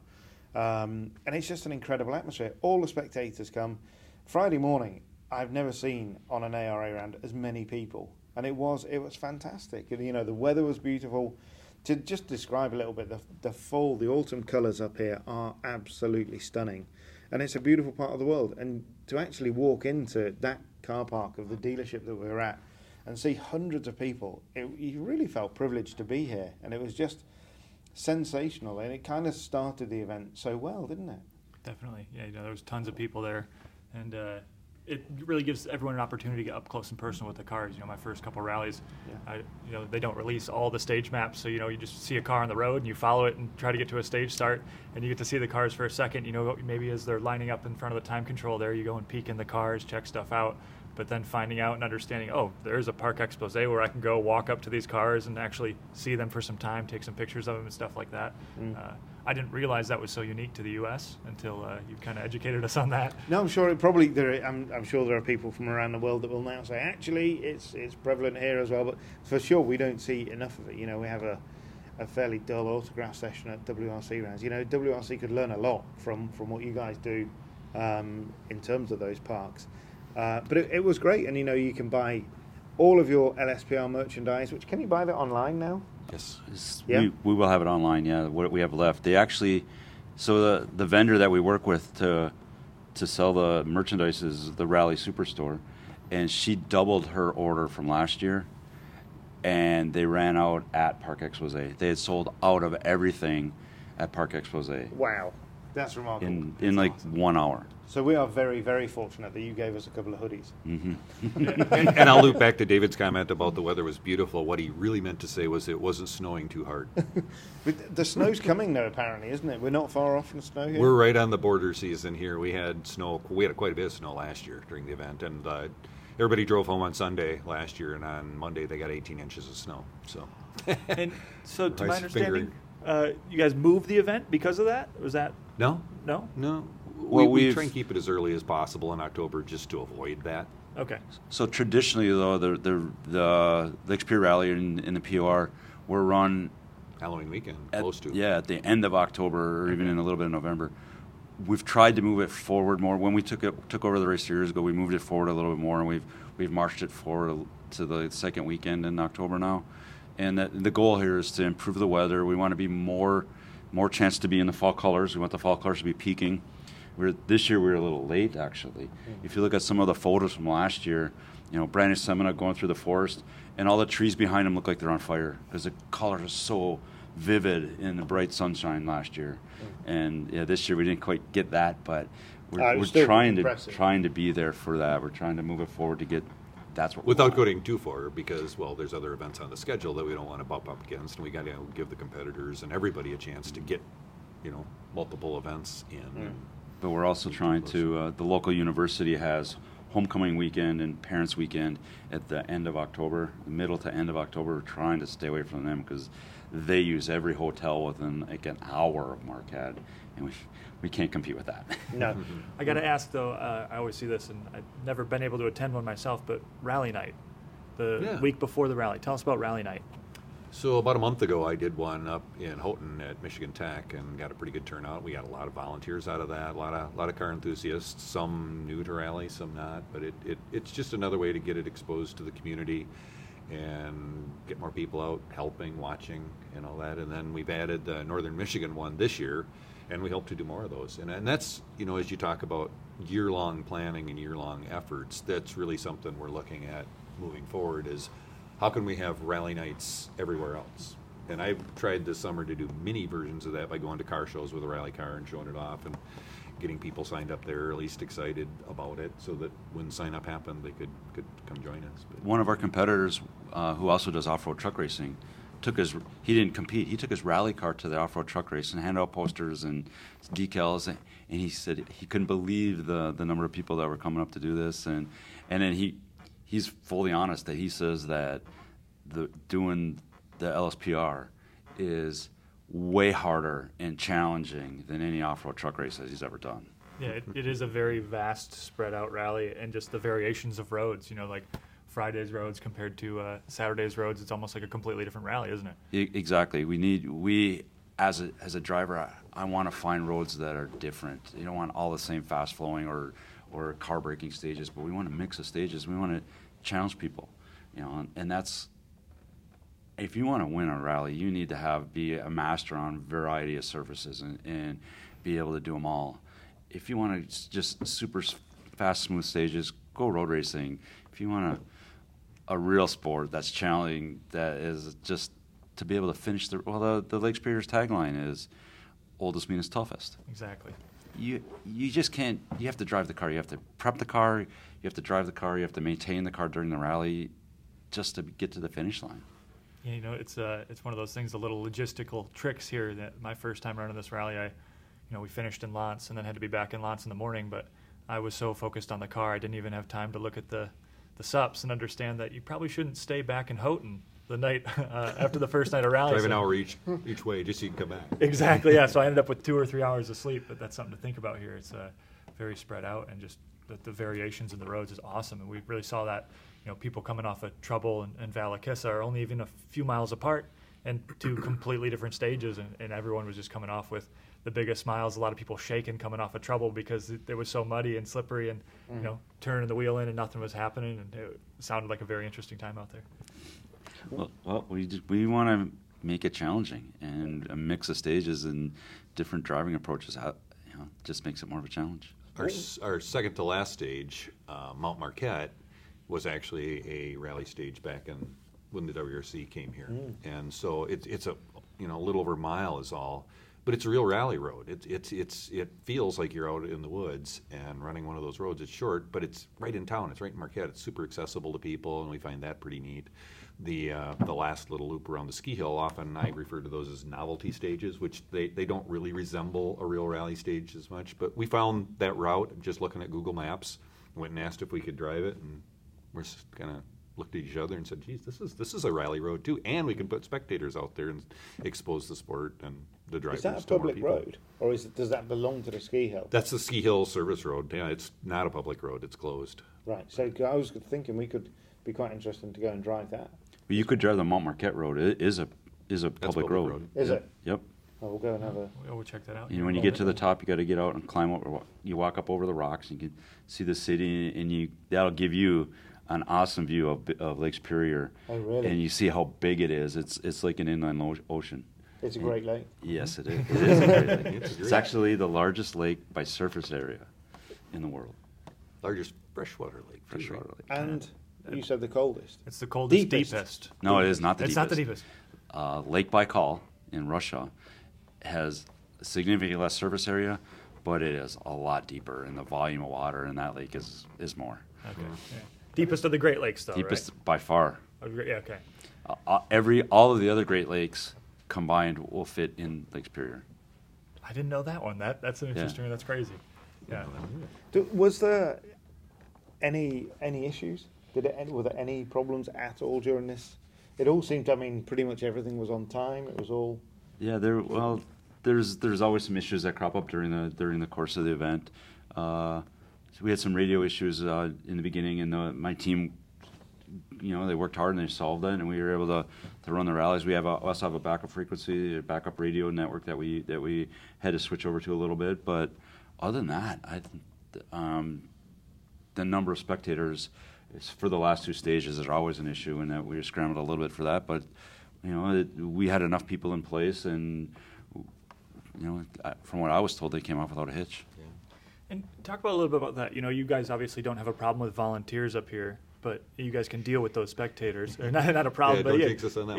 um, and it's just an incredible atmosphere. All the spectators come. Friday morning, I've never seen on an A R A round as many people, and it was it was fantastic. And you know, the weather was beautiful. To just describe a little bit, the the fall, the autumn colours up here are absolutely stunning. And it's a beautiful part of the world. And to actually walk into that car park of the dealership that we were at and see hundreds of people, it, you really felt privileged to be here. And it was just sensational. And it kind of started the event so well, didn't it? Definitely. Yeah, you know, there was tons of people there, and uh, it really gives everyone an opportunity to get up close and personal with the cars. You know, my first couple rallies, Yeah. I, you know, they don't release all the stage maps, so you know, you just see a car on the road and you follow it and try to get to a stage start, and you get to see the cars for a second. You know, maybe as they're lining up in front of the time control there, you go and peek in the cars, check stuff out. But then finding out and understanding, oh, there's a Parc Exposé where I can go walk up to these cars and actually see them for some time, take some pictures of them and stuff like that. Mm. Uh, I didn't realize that was so unique to the U S until uh, you kind of educated us on that. No, I'm sure it probably there. I'm, I'm sure there are people from around the world that will now say, actually, it's it's prevalent here as well. But for sure, we don't see enough of it. You know, we have a, a fairly dull autograph session at W R C rounds. You know, W R C could learn a lot from from what you guys do um, in terms of those parks. Uh, but it, it was great, and you know, you can buy all of your L S P R merchandise. Which can you buy that online now? Yes. It's- Yeah. We, we will have it online, yeah, what we have left. They actually, so the, the vendor that we work with to to sell the merchandise is the Rally Superstore, and she doubled her order from last year, and they ran out at Park Exposé. They had sold out of everything at Park Exposé Wow, that's remarkable. in in like one hour. So we are very, very fortunate that you gave us a couple of hoodies. and, and I'll loop back to David's comment about the weather was beautiful. What he really meant to say was it wasn't snowing too hard. But the snow's coming though, apparently, isn't it? We're not far off from snow here. We're right on the border season here. We had snow. We had quite a bit of snow last year during the event, and uh, everybody drove home on Sunday last year, and on Monday they got eighteen inches of snow. So, And so, to I my was understanding, uh, you guys moved the event because of that? Was that no, no? no. Well, we, we we've- try and keep it as early as possible in October just to avoid that. Okay. So traditionally, though, the the the Lake Superior Rally in, in the P O R were run Halloween weekend, at, close to. yeah, at the end of October or even in a little bit of November. We've tried to move it forward more. When we took it took over the race years ago, we moved it forward a little bit more, and we've we've marched it forward to the second weekend in October now. And that, the goal here is to improve the weather. We want to be more more chance to be in the fall colors. We want the fall colors to be peaking. We're, this year we were a little late, actually. Mm-hmm. If you look at some of the photos from last year, you know, Brandon Semina going through the forest, and all the trees behind him look like they're on fire because the colors are so vivid in the bright sunshine last year. Mm-hmm. And yeah, this year we didn't quite get that, but we're, Uh, it we're was still trying impressive. to trying to be there for that. We're trying to move it forward to get. That's what. we Without want. going too far, because, well, there's other events on the schedule that we don't want to bump up against, and we got to give the competitors and everybody a chance to get, you know, multiple events in. Mm. But we're also trying to, uh, the local university has homecoming weekend and parents weekend at the end of October, middle to end of October. We're trying to stay away from them because they use every hotel within like an hour of Marquette, and we we can't compete with that. No. I got to ask though. Uh, I always see this, and I've never been able to attend one myself. But Rally Night, the Yeah. week before the rally. Tell us about Rally Night. So about a month ago, I did one up in Houghton at Michigan Tech and got a pretty good turnout. We got a lot of volunteers out of that, a lot of a lot of car enthusiasts, some new to rally, some not. But it, it it's just another way to get it exposed to the community and get more people out helping, watching, and all that. And then we've added the Northern Michigan one this year, and we hope to do more of those. And and that's, you know, as you talk about year-long planning and year-long efforts, that's really something we're looking at moving forward is how can we have rally nights everywhere else? And I've tried this summer to do mini versions of that by going to car shows with a rally car and showing it off and getting people signed up there, or at least excited about it, so that when sign up happened, they could, could come join us. But One of our competitors, uh, who also does off-road truck racing, took his, he didn't compete, he took his rally car to the off-road truck race and handed out posters and decals, and, and he said he couldn't believe the, the number of people that were coming up to do this, and, and then he, he's fully honest that he says that the doing the L S P R is way harder and challenging than any off-road truck race that he's ever done. Yeah, it, it is a very vast, spread out rally, and just the variations of roads. You know, like Friday's roads compared to uh, Saturday's roads. It's almost like a completely different rally, isn't it? E- Exactly. We need we as a as a driver, I, I want to find roads that are different. You don't want all the same fast flowing or or car braking stages, but we want to mix the stages. We want to challenge people, you know, and, and that's if you want to win a rally, you need to have be a master on variety of surfaces and, and be able to do them all. If you want to just super s- fast, smooth stages, go road racing. If you want a a real sport that's challenging, that is just to be able to finish the well, the, the Lake Superior's tagline is oldest, meanest, toughest. Exactly. You you just can't. You have to drive the car. You have to prep the car. You have to drive the car. You have to maintain the car during the rally, just to get to the finish line. Yeah, you know, it's uh, it's one of those things, the little logistical tricks here. That my first time running this rally, I, you know, we finished in Lance and then had to be back in Lance in the morning. But I was so focused on the car, I didn't even have time to look at the, the S U Ps and understand that you probably shouldn't stay back in Houghton the night uh, after the first night of rally. drive an So- hour each each way just so you can come back. Exactly, yeah. So I ended up with two or three hours of sleep, but that's something to think about here. It's uh, very spread out, and just the, the variations in the roads is awesome. And we really saw that, you know, people coming off of Trouble and, and Valakissa are only even a few miles apart and two completely different stages, and, and everyone was just coming off with the biggest smiles. A lot of people shaking coming off of Trouble because it, it was so muddy and slippery, and you know, turning the wheel in and nothing was happening, and it sounded like a very interesting time out there. Well, well we just, we want to make it challenging and a mix of stages and different driving approaches. How, you know, just makes it more of a challenge. Our, s- our second to last stage, uh, Mount Marquette, was actually a rally stage back in when the W R C came here, mm. and so it's it's a you know a little over a mile is all, but it's a real rally road. It's it's it's it feels like you're out in the woods and running one of those roads. It's short, but it's right in town. It's right in Marquette. It's super accessible to people, and we find that pretty neat. The uh, the last little loop around the ski hill, often I refer to those as novelty stages, which they, they don't really resemble a real rally stage as much. But we found that route just looking at Google Maps. Went and asked if we could drive it, and we're kind of looked at each other and said, "Geez, this is this is a rally road too, and we can put spectators out there and expose the sport and the drivers." Is that a to more public people. road, or is it, does that belong to the ski hill? That's the ski hill service road. Yeah, it's not a public road. It's closed. Right. So I was thinking we could be quite interested to go and drive that. But you could drive the Mount Marquette Road. It is a is a That's public, public road. road. Is yep. it? Yep. Oh, we'll go and have a. We'll check that out. And when you get to the top, you got to get out and climb over. You walk up over the rocks, and you can see the city, and you that'll give you an awesome view of, of Lake Superior. Oh, really? And you see how big it is. It's it's like an inland o- ocean. It's a great lake. Yes, it is. It is a great lake. It's a It's great- actually the largest lake by surface area in the world. Largest freshwater lake. Freshwater lake. And you said the coldest. It's the coldest, Deepest. deepest. No, it is not the It's deepest. not the deepest. Uh, Lake Baikal in Russia has significantly less surface area, but it is a lot deeper, and the volume of water in that lake is, is more. Okay. Yeah. Deepest of the Great Lakes, though, Deepest right? by far. Oh, great- yeah, okay. Uh, uh, every all of the other Great Lakes combined will fit in Lake Superior. I didn't know that one. That That's an interesting one. That's crazy. Yeah. Do, was there any any issues? Did it, were there any problems at all during this? It all seemed. I mean, pretty much everything was on time. It was all. Yeah, there. Well, there's there's always some issues that crop up during the during the course of the event. Uh, so we had some radio issues uh, in the beginning, and the, my team, you know, they worked hard and they solved it, and we were able to, to run the rallies. We have a, also have a backup frequency, a backup radio network that we that we had to switch over to a little bit. But other than that, I, um, the number of spectators is, for the last two stages is always an issue, and that we scrambled a little bit for that. But you know, it, we had enough people in place, and you know, from what I was told, they came off without a hitch. And talk about a little bit about that. You know, you guys obviously don't have a problem with volunteers up here, but you guys can deal with those spectators. Or not, not a problem, Yeah, but don't yeah. jinx us on that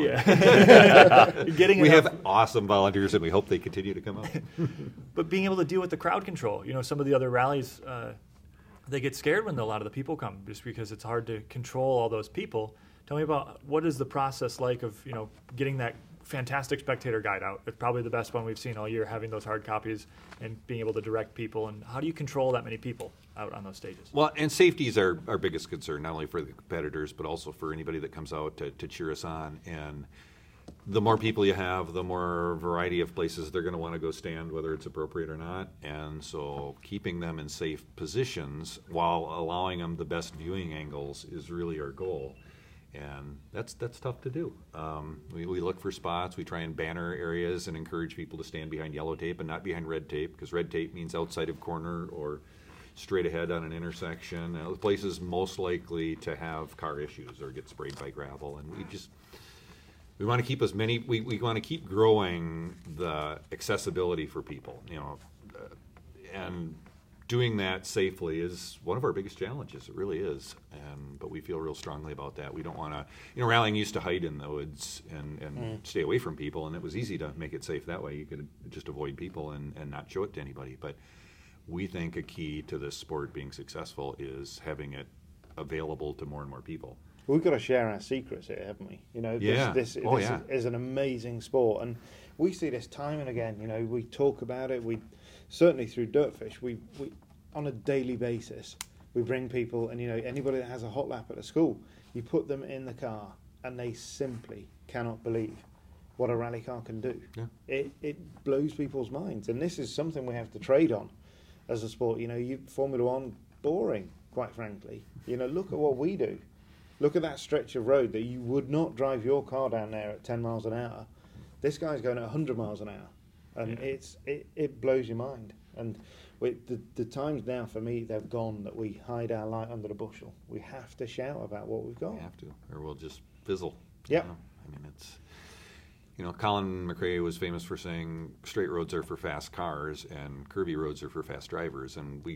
yeah. Getting We enough, have awesome volunteers, and we hope they continue to come out. but being able to deal with the crowd control. You know, some of the other rallies, uh, they get scared when a lot of the people come, just because it's hard to control all those people. Tell me about what is the process like of, you know, getting that fantastic spectator guide out. It's probably the best one we've seen all year, having those hard copies and being able to direct people. And how do you control that many people out on those stages? Well, and safety is our, our biggest concern, not only for the competitors, but also for anybody that comes out to, to cheer us on. And the more people you have, the more variety of places they're going to want to go stand, whether it's appropriate or not. And so keeping them in safe positions while allowing them the best viewing angles is really our goal. And that's that's tough to do. Um, we, we look for spots. We try and banner areas and encourage people to stand behind yellow tape and not behind red tape, because red tape means outside of corner or straight ahead on an intersection. Uh, the places most likely to have car issues or get sprayed by gravel. And we just we want to keep as many. We, we want to keep growing the accessibility for people. You know, uh, and doing that safely is one of our biggest challenges. It really is, and but we feel real strongly about that. We don't want to, you know, rallying used to hide in the woods and, and mm. stay away from people, and it was easy to make it safe that way. You could just avoid people and, and not show it to anybody. But we think a key to this sport being successful is having it available to more and more people. We've got to share our secrets here, haven't we? You know, this, Yeah. this, Oh, this yeah. is, is an amazing sport, and we see this time and again. You know, we talk about it. We certainly through Dirtfish, we, we on a daily basis, we bring people, and you know, anybody that has a hot lap at a school, you put them in the car, and they simply cannot believe what a rally car can do. Yeah. It it blows people's minds, and this is something we have to trade on as a sport. You know, you Formula One, boring, quite frankly. You know, look at what we do. Look at that stretch of road that you would not drive your car down there at ten miles an hour. This guy's going at one hundred miles an hour, and Yeah. it's it, it blows your mind. And we, the the times now for me they've gone that we hide our light under the bushel. We have to shout about what we've got. We have to, or we'll just fizzle. Yep. You know? I mean, it's, you know, Colin McRae was famous for saying straight roads are for fast cars and curvy roads are for fast drivers, and we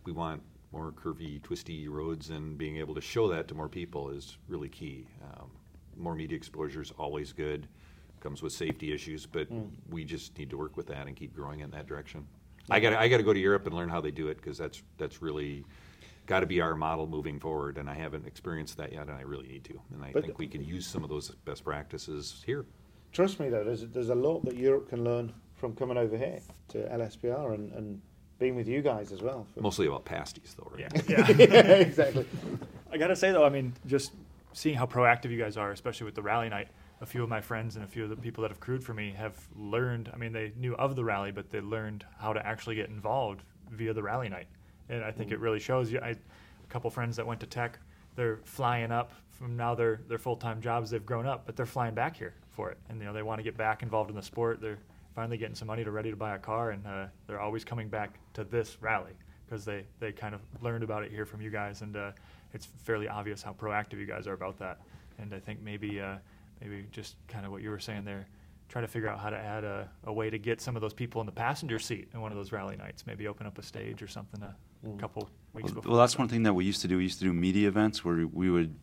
we want more curvy, twisty roads, and being able to show that to more people is really key. Um, more media exposure is always good. Comes with safety issues, but mm. we just need to work with that and keep growing in that direction. Yeah. I got I got to go to Europe and learn how they do it, because that's that's really got to be our model moving forward, and I haven't experienced that yet, and I really need to. And I but think we can use some of those best practices here. Trust me, though, there's there's a lot that Europe can learn from coming over here to L S P R and, and being with you guys as well. Mostly about pasties, though, right? Yeah, yeah. Yeah, exactly. I got to say, though, I mean, just seeing how proactive you guys are, especially with the rally night, a few of my friends and a few of the people that have crewed for me have learned, I mean, they knew of the rally, but they learned how to actually get involved via the rally night. And I think mm. it really shows you. I, a couple friends that went to Tech, they're flying up from now their, their full-time jobs, they've grown up, but they're flying back here for it. And, you know, they want to get back involved in the sport. They're finally getting some money to ready to buy a car, and uh, they're always coming back to this rally because they, they kind of learned about it here from you guys. And uh, it's fairly obvious how proactive you guys are about that. And I think maybe uh, maybe just kind of what you were saying there, try to figure out how to add a, a way to get some of those people in the passenger seat in one of those rally nights. Maybe open up a stage or something a mm. couple weeks well, before. Well, that's one thing that we used to do. We used to do media events where we would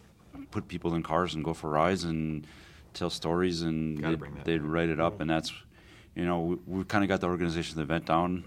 put people in cars and go for rides and tell stories, and they'd, they'd write it up. Mm. And that's, you know, we, we kind of got the organization of the event down,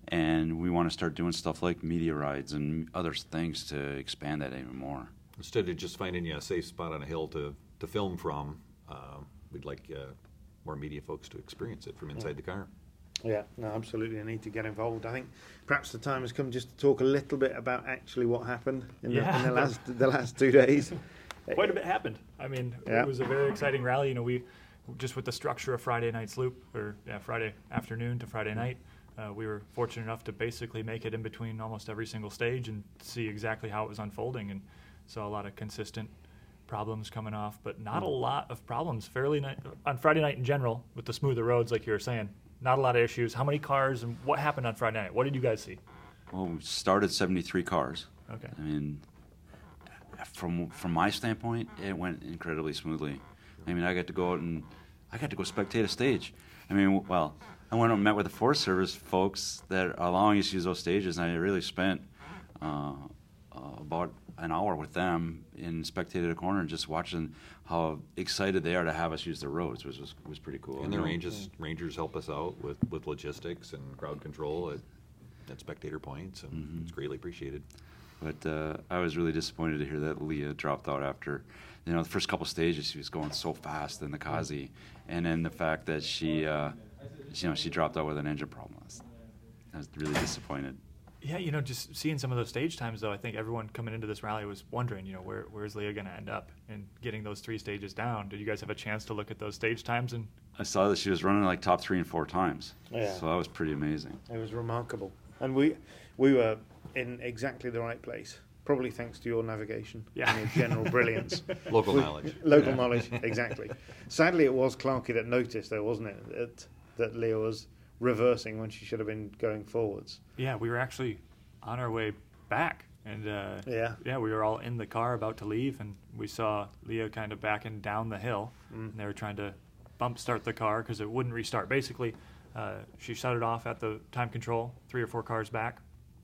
and we want to start doing stuff like media rides and other things to expand that even more. Instead of just finding you a safe spot on a hill to, to film from, uh, we'd like uh, more media folks to experience it from inside yeah. the car. Yeah, no, absolutely. I need to get involved. I think perhaps the time has come just to talk a little bit about actually what happened in, yeah. the, in the last the last two days. Quite a bit happened. I mean, yeah. it was a very exciting rally. You know, we just with the structure of Friday night's loop, or yeah, Friday afternoon to Friday night, uh, we were fortunate enough to basically make it in between almost every single stage and see exactly how it was unfolding, and saw a lot of consistent problems coming off, but not a lot of problems. Fairly ni- on Friday night in general, with the smoother roads, like you were saying, not a lot of issues. How many cars and what happened on Friday night? What did you guys see? Well, we started seventy-three cars. Okay. I mean, from from my standpoint, it went incredibly smoothly. I mean, I got to go out and I got to go spectate a stage. I mean, well, I went and met with the Forest Service folks that are allowing us to use those stages, and I really spent uh, uh, about an hour with them and spectated a corner and just watching how excited they are to have us use the roads, which was was pretty cool. And the rangers rangers help us out with, with logistics and crowd control at, at spectator points, and mm-hmm. it's greatly appreciated. But uh, I was really disappointed to hear that Leah dropped out after, you know, the first couple stages. She was going so fast in the Kazi, and then the fact that she, uh, you know, she dropped out with an engine problem. I was, I was really disappointed. Yeah, you know, just seeing some of those stage times, though, I think everyone coming into this rally was wondering, you know, where where's Leah going to end up? And getting those three stages down, did you guys have a chance to look at those stage times? And I saw that she was running like top three and four times. Yeah. So that was pretty amazing. It was remarkable. And we we were in exactly the right place, probably thanks to your navigation yeah. and your general brilliance. Local we, knowledge. Local yeah. knowledge, exactly. Sadly, it was Clarkey that noticed, though, wasn't it, that, that Leah was reversing when she should have been going forwards. Yeah, we were actually on our way back, and uh, yeah, yeah, we were all in the car about to leave, and we saw Leah kind of backing down the hill, mm. and they were trying to bump start the car because it wouldn't restart. Basically, uh, she shut it off at the time control, three or four cars back,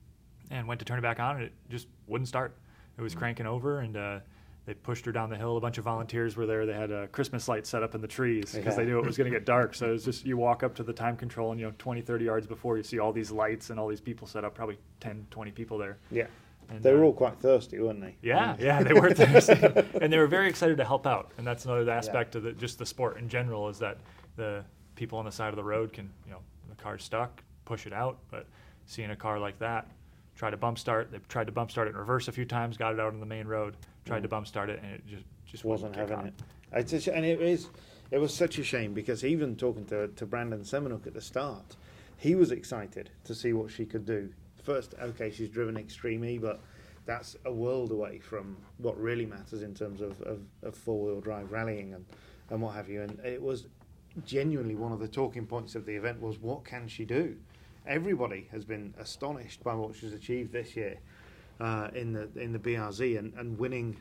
and went to turn it back on, and it just wouldn't start. It was mm. cranking over, and uh, they pushed her down the hill. A bunch of volunteers were there. They had uh, Christmas lights set up in the trees because yeah. they knew it was going to get dark. So it was just, you walk up to the time control, and, you know, twenty, thirty yards before, you see all these lights and all these people set up, probably ten, twenty people there. Yeah. And, they were uh, all quite thirsty, weren't they? Yeah, yeah, they were thirsty. And they were very excited to help out. And that's another aspect yeah. of the, just the sport in general, is that the people on the side of the road can, you know, the car's stuck, push it out. But seeing a car like that, try to bump start. They tried to bump start it in reverse a few times, got it out on the main road, tried mm. to bump start it, and it just, just wasn't having on. it. It's a sh- and it is, it was such a shame, because even talking to, to Brandon Semenuk at the start, he was excited to see what she could do. First, okay, she's driven Extreme E, but that's a world away from what really matters in terms of, of, of four-wheel drive rallying and, and what have you. And it was genuinely one of the talking points of the event was, what can she do? Everybody has been astonished by what she's achieved this year uh, in the in the B R Z, and, and winning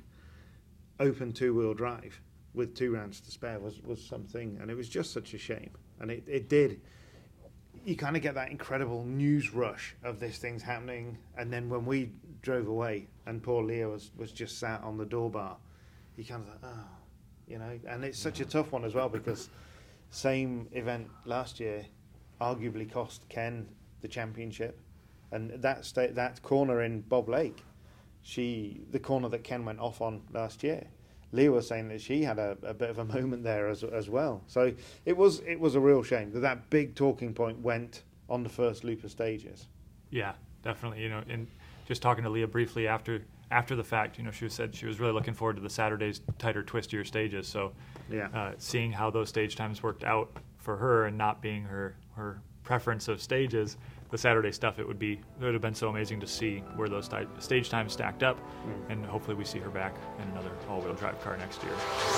open two-wheel drive with two rounds to spare was, was something, and it was just such a shame. And it, it did, you kind of get that incredible news rush of this thing's happening, and then when we drove away and poor Leah was, was just sat on the door bar, you kind of like, oh, you know, and it's such a tough one as well because same event last year arguably cost Ken the championship, and that sta- that corner in Bob Lake, she the corner that Ken went off on last year, Leah was saying that she had a, a bit of a moment there as as well. So it was it was a real shame that that big talking point went on the first loop of stages. Yeah, definitely. You know, and just talking to Leah briefly after after the fact, you know, she said she was really looking forward to the Saturday's tighter, twistier stages. So yeah, uh, seeing how those stage times worked out for her and not being her her preference of stages, the Saturday stuff, it would be it would have been so amazing to see where those t- stage times stacked up, mm. and hopefully we see her back in another all-wheel drive car next year.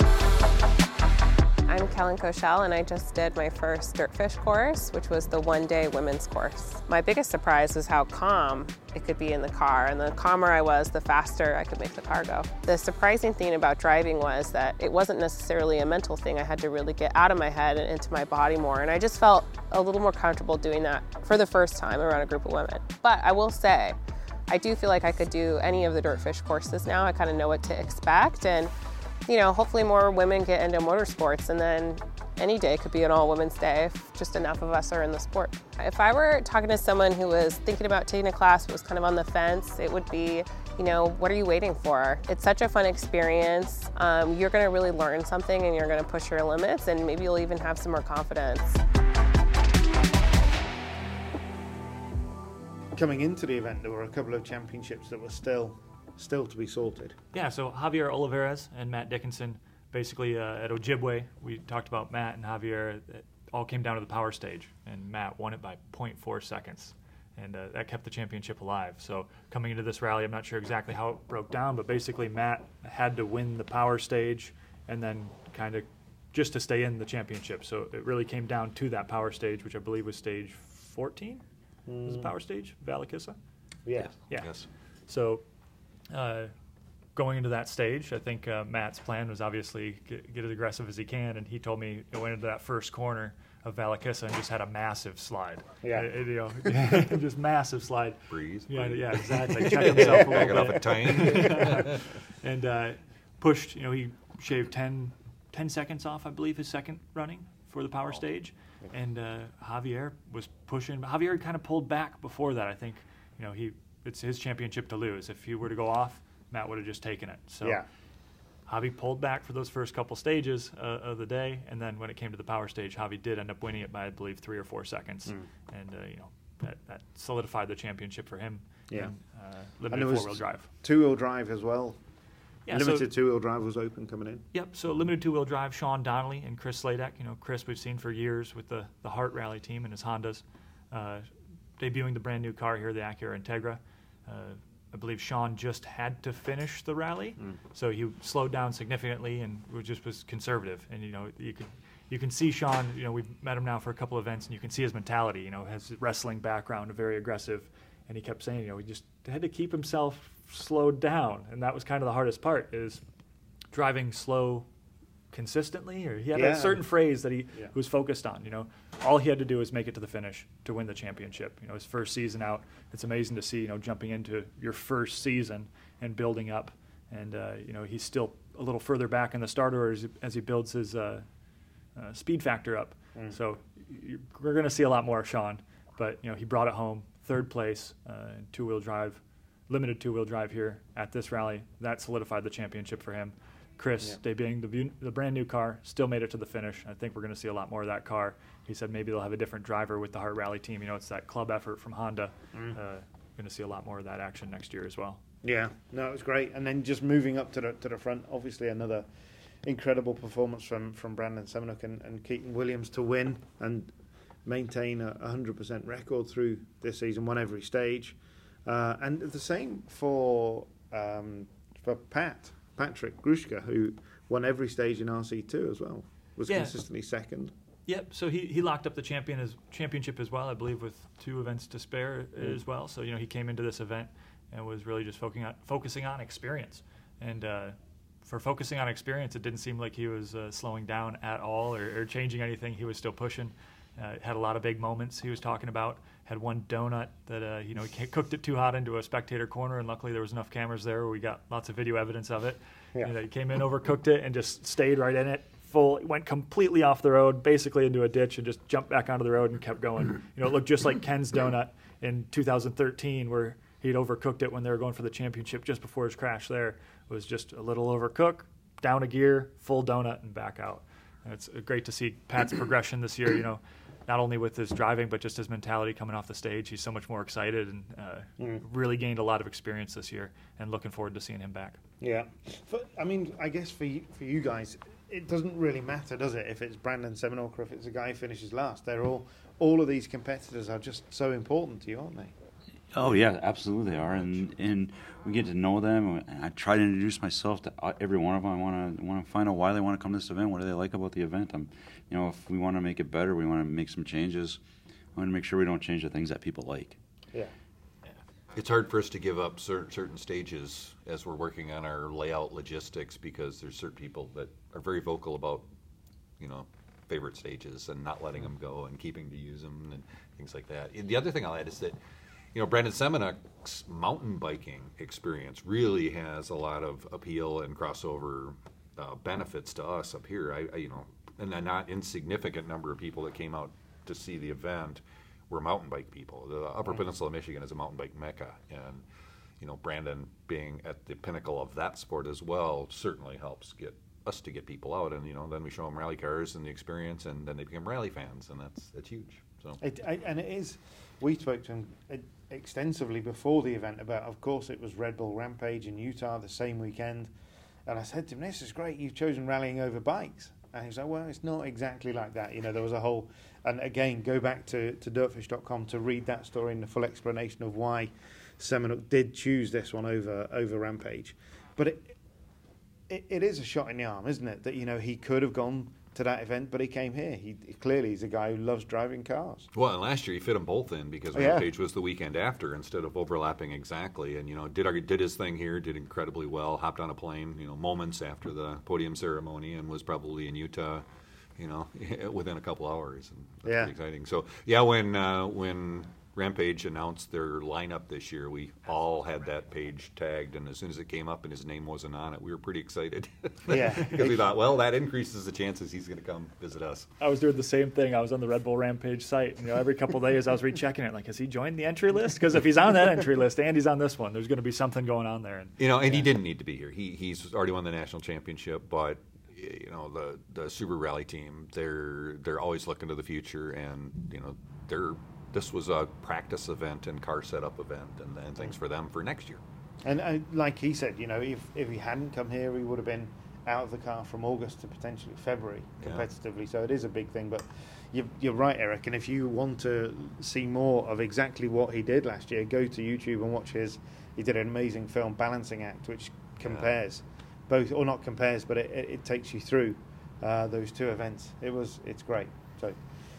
I'm Kellen Koshel, and I just did my first Dirtfish course, which was the one-day women's course. My biggest surprise was how calm it could be in the car, and the calmer I was, the faster I could make the car go. The surprising thing about driving was that it wasn't necessarily a mental thing. I had to really get out of my head and into my body more, and I just felt a little more comfortable doing that for the first time around a group of women. But I will say, I do feel like I could do any of the Dirtfish courses now. I kind of know what to expect, and you know, hopefully more women get into motorsports, and then any day could be an all-women's day if just enough of us are in the sport. If I were talking to someone who was thinking about taking a class but was kind of on the fence, it would be, you know, what are you waiting for? It's such a fun experience. Um, you're going to really learn something, and you're going to push your limits, and maybe you'll even have some more confidence. Coming into the event, there were a couple of championships that were still still to be sorted. Yeah, so Javier Olivares and Matt Dickinson, basically uh, at Ojibwe, we talked about Matt and Javier. It all came down to the power stage, and Matt won it by zero point four seconds, and uh, that kept the championship alive. So coming into this rally, I'm not sure exactly how it broke down, but basically Matt had to win the power stage and then kind of just to stay in the championship. So it really came down to that power stage, which I believe was stage fourteen. Mm. Was the power stage, Valakissa? Yeah. Yeah. Yes. So Uh, going into that stage, I think uh, Matt's plan was obviously get, get as aggressive as he can, and he told me he went into that first corner of Valakissa and just had a massive slide. Yeah, it, it, you know, just massive slide. Breathe. Yeah, breathe. yeah, exactly. Check himself a Back it little off a bit. tine. And uh, pushed. You know, he shaved ten, ten seconds off, I believe, his second running for the power stage, and uh, Javier was pushing. Javier kind of pulled back before that. I think, you know, he. It's his championship to lose. If he were to go off, Matt would have just taken it. So yeah. Javi pulled back for those first couple stages uh, of the day, and then when it came to the power stage, Javi did end up winning it by, I believe, three or four seconds, mm. and uh, you know that, that solidified the championship for him. Yeah, in, uh, limited four-wheel drive. Two-wheel drive as well. Yeah, limited so, two-wheel drive was open coming in. Yep. So limited two-wheel drive. Sean Donnelly and Chris Sladek. You know, Chris we've seen for years with the the Hart Rally team and his Hondas, uh, debuting the brand new car here, the Acura Integra. Uh, I believe Sean just had to finish the rally, mm. so he slowed down significantly and just was conservative. And you know, you can you can see Sean. You know, we've met him now for a couple events, and you can see his mentality. You know, has a wrestling background, very aggressive, and he kept saying, you know, he just had to keep himself slowed down, and that was kind of the hardest part is driving slow consistently, or he had yeah. a certain phrase that he yeah. was focused on. You know, all he had to do was make it to the finish to win the championship. You know, his first season out, it's amazing to see, you know, jumping into your first season and building up. And, uh, you know, he's still a little further back in the starter as, as he builds his uh, uh, speed factor up. Mm. So you're, we're going to see a lot more of Sean. But, you know, he brought it home, third place uh, in two-wheel drive, limited two-wheel drive here at this rally. That solidified the championship for him. Chris, yeah. debuting the, the brand new car, still made it to the finish. I think we're going to see a lot more of that car. He said maybe they'll have a different driver with the Hart Rally team. You know, it's that club effort from Honda. Mm. Uh, going to see a lot more of that action next year as well. Yeah, no, it was great. And then just moving up to the to the front, obviously another incredible performance from, from Brandon Semenuk and, and Keaton Williams to win and maintain a one hundred percent record through this season, won every stage. Uh, and the same for um, for Pat. Patrick Grushka, who won every stage in R C two as well, was yeah. consistently second. Yep. So he, he locked up the champion as championship as well, I believe, with two events to spare mm. as well. So you know he came into this event and was really just focusing on focusing on experience. And uh, for focusing on experience, it didn't seem like he was uh, slowing down at all or, or changing anything. He was still pushing. Uh, had a lot of big moments he was talking about. Had one donut that uh, you know he cooked it too hot into a spectator corner, and luckily there was enough cameras there where we got lots of video evidence of it. Yeah. You know, he came in, overcooked it, and just stayed right in it. Full, went completely off the road, basically into a ditch, and just jumped back onto the road and kept going. You know, it looked just like Ken's donut in two thousand thirteen, where he'd overcooked it when they were going for the championship just before his crash. There it was just a little overcooked, down a gear, full donut, and back out. And it's great to see Pat's progression this year. You know. Not only with his driving, but just his mentality coming off the stage. He's so much more excited and uh, mm. really gained a lot of experience this year, and looking forward to seeing him back. Yeah. For, I mean, I guess for you, for you guys, it doesn't really matter, does it, if it's Brandon Seminoke or if it's a guy who finishes last. They're all, all of these competitors are just so important to you, aren't they? Oh, yeah, absolutely they are. And and we get to know them. And I try to introduce myself to every one of them. I want to want to find out why they want to come to this event. What do they like about the event? I'm, you know, if we want to make it better, we want to make some changes. I want to make sure we don't change the things that people like. Yeah. It's hard for us to give up certain certain stages as we're working on our layout logistics, because there's certain people that are very vocal about, you know, favorite stages and not letting them go and keeping to use them and things like that. And the other thing I'll add is that, you know, Brandon Seminoke's mountain biking experience really has a lot of appeal and crossover uh, benefits to us up here. I, I, you know, and a not insignificant number of people that came out to see the event were mountain bike people. The Upper Peninsula of Michigan is a mountain bike mecca, and you know, Brandon being at the pinnacle of that sport as well certainly helps get us to get people out. And you know, then we show them rally cars and the experience, and then they become rally fans, and that's that's huge. So it, I, and it is. We spoke to him extensively before the event about, of course, it was Red Bull Rampage in Utah the same weekend, and I said to him, "This is great. You've chosen rallying over bikes." And he was like, well, it's not exactly like that. You know, there was a whole, and again, go back to, to dirtfish dot com to read that story and the full explanation of why Seminoke did choose this one over over Rampage. But it, it it is a shot in the arm, isn't it? That, you know, he could have gone to that event, but he came here. He clearly is a guy who loves driving cars. Well, and last year he fit them both in because oh, yeah. Rampage was the weekend after instead of overlapping exactly. And you know, did our, did his thing here, did incredibly well. Hopped on a plane, you know, moments after the podium ceremony, and was probably in Utah, you know, within a couple hours. And that's yeah. pretty exciting. So yeah, when uh, when Rampage announced their lineup this year, we all had that page tagged, and as soon as it came up and his name wasn't on it, we were pretty excited. Yeah. Because we thought, well, that increases the chances he's going to come visit us. I was doing the same thing. I was on the Red Bull Rampage site, and, you know, every couple of days I was rechecking it, like, has he joined the entry list? Because if he's on that entry list and he's on this one, there's going to be something going on there. And, you know, and yeah. he didn't need to be here. He he's already won the national championship, but you know, the the Subaru Rally team, they're they're always looking to the future, and you know, they're this was a practice event and car setup event, and, and things for them for next year. And uh, like he said, you know, if if he hadn't come here, he would have been out of the car from August to potentially February competitively. Yeah. So it is a big thing. But you're, you're right, Eric. And if you want to see more of exactly what he did last year, go to YouTube and watch his. He did an amazing film, Balancing Act, which compares yeah. both, or not compares, but it, it, it takes you through uh, those two events. It was it's great. So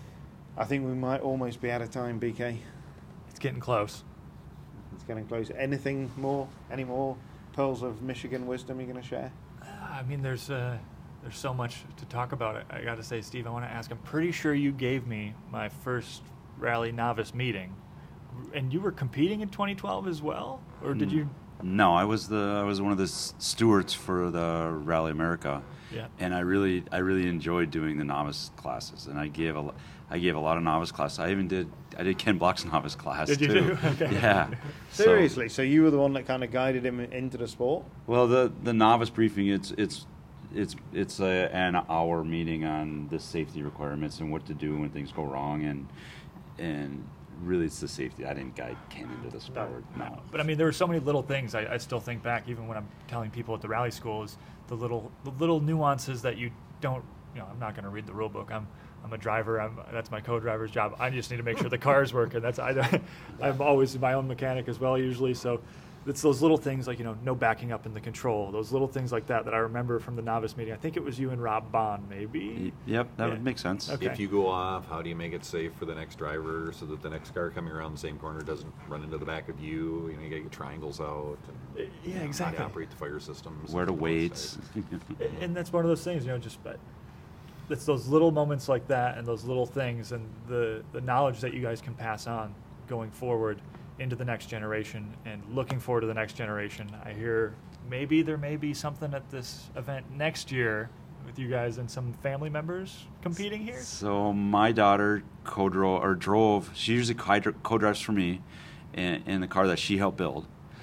I think we might almost be out of time, B K. It's getting close. It's getting close. Anything more? Any more pearls of Michigan wisdom you're going to share? Uh, I mean, there's uh, there's so much to talk about. I, I got to say, Steve, I want to ask. I'm pretty sure you gave me my first rally novice meeting, and you were competing in twenty twelve as well, or did you? No, I was the I was one of the s- stewards for the Rally America. Yeah. And I really I really enjoyed doing the novice classes, and I gave a I gave a lot of novice classes. I even did I did Ken Block's novice class did you too. do? Okay. Yeah. Seriously, so, so you were the one that kind of guided him into the sport? Well, the the novice briefing, it's it's it's it's a, an hour meeting on the safety requirements and what to do when things go wrong, and and really it's the safety. I didn't guide Ken into the sport. No. no. But I mean, there were so many little things. I, I still think back, even when I'm telling people at the rally school, is the little the little nuances that you don't. You know, I'm not going to read the rule book. I'm I'm a driver. I'm that's my co-driver's job. I just need to make sure the cars work, and that's I. I'm always my own mechanic as well, usually. So it's those little things like, you know, no backing up in the control. Those little things like that that I remember from the novice meeting. I think it was you and Rob Bond, maybe. Yep, that yeah. would make sense. Okay. If you go off, how do you make it safe for the next driver so that the next car coming around the same corner doesn't run into the back of you? You know, you got your triangles out. And, yeah, you know, exactly. How to operate the fire systems. Where to weights. And that's one of those things, you know, just but it's those little moments like that and those little things and the, the knowledge that you guys can pass on going forward into the next generation and looking forward to the next generation. I hear maybe there may be something at this event next year with you guys and some family members competing here. So my daughter co-drove, or drove, she usually co-drives for me in, in the car that she helped build.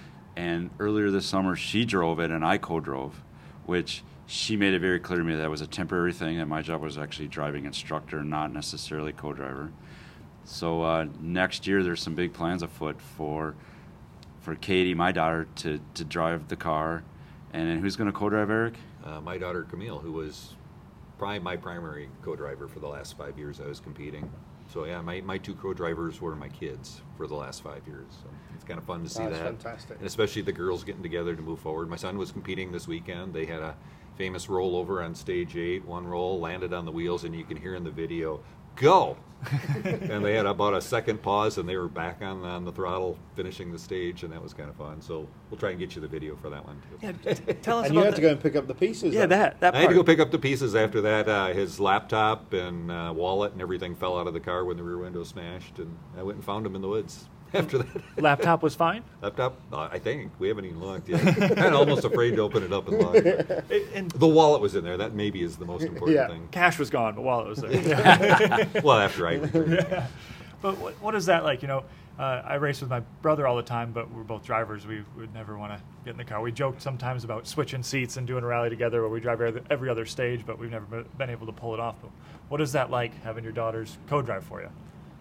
And earlier this summer, she drove it and I co-drove, which she made it very clear to me that it was a temporary thing, that my job was actually driving instructor, not necessarily co-driver. So uh, next year, there's some big plans afoot for for Katie, my daughter, to, to drive the car. And then who's going to co-drive, Eric? Uh, my daughter Camille, who was probably my primary co-driver for the last five years I was competing. So yeah, my, my two co-drivers were my kids for the last five years. So it's kind of fun to see That's that. fantastic. And especially the girls getting together to move forward. My son was competing this weekend. They had a famous rollover on stage eight. One roll, landed on the wheels, and you can hear in the video, "Go!" And they had about a second pause, and they were back on, on the throttle finishing the stage, and that was kind of fun. So we'll try and get you the video for that one, too. Yeah, tell us And about you had that. to go and pick up the pieces. Yeah, then. that, that I part. had to go pick up the pieces after that. Uh, his laptop and uh, wallet and everything fell out of the car when the rear window smashed, and I went and found him in the woods after that. Laptop was fine? Laptop? Uh, I think. We haven't even looked yet. Kind of almost afraid to open it up and look. But And the wallet was in there. That maybe is the most important Yeah. thing. cash was gone, but wallet was there. Well, after I returned it. But what, what is that like? You know, uh, I race with my brother all the time, but we're both drivers. We would never want to get in the car. We joked sometimes about switching seats and doing a rally together where we drive every, every other stage, but we've never been- been able to pull it off. But what is that like, having your daughters co-drive for you?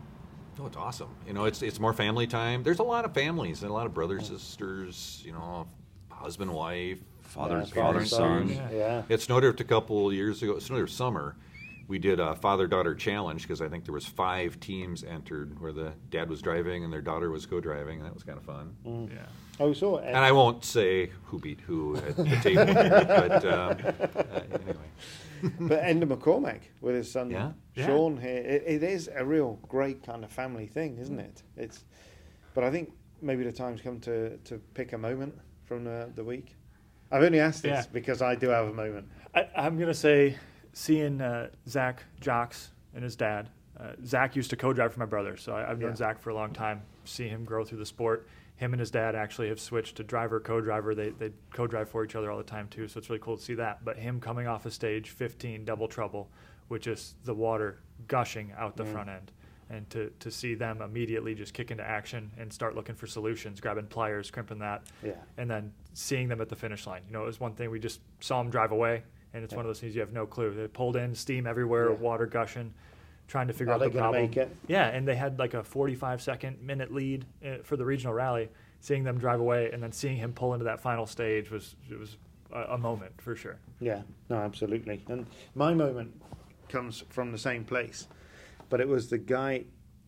Oh, it's awesome. You know, it's it's more family time. There's a lot of families and a lot of brothers, sisters, you know, husband, wife, Father, Yeah, father, father, son. son. Yeah. It snowed a couple of years ago. It snowed summer. We did a father-daughter challenge because I think there was five teams entered where the dad was driving and their daughter was co-driving, and that was kind of fun. Yeah. Oh, so And I won't say who beat who at the table here, but um, uh, anyway. But Enda McCormack with his son Yeah. Sean here, it, it is a real great kind of family thing, isn't it? It's, but I think maybe the time's come to, to pick a moment from the, the week. I've only asked this Yeah. because I do have a moment. I, I'm going to say seeing uh, Zach Jocks and his dad. Uh, Zach used to co-drive for my brother, so I, I've known Yeah. Zach for a long time. See him grow through the sport. Him and his dad actually have switched to driver, co-driver. They they co-drive for each other all the time too, so it's really cool to see that. But him coming off of stage fifteen, double trouble, with just the water gushing out the Mm. front end. And to, to see them immediately just kick into action and start looking for solutions, grabbing pliers, crimping that, Yeah. and then seeing them at the finish line. You know, it was one thing, we just saw them drive away, and it's Yeah. one of those things you have no clue. They pulled in, steam everywhere, Yeah. water gushing, trying to figure Are out they the gonna problem. make it? Yeah, and they had like a forty-five second minute lead uh, for the regional rally. Seeing them drive away and then seeing him pull into that final stage was it was a, a moment for sure. Yeah, no, absolutely. And my moment comes from the same place, but it was the guy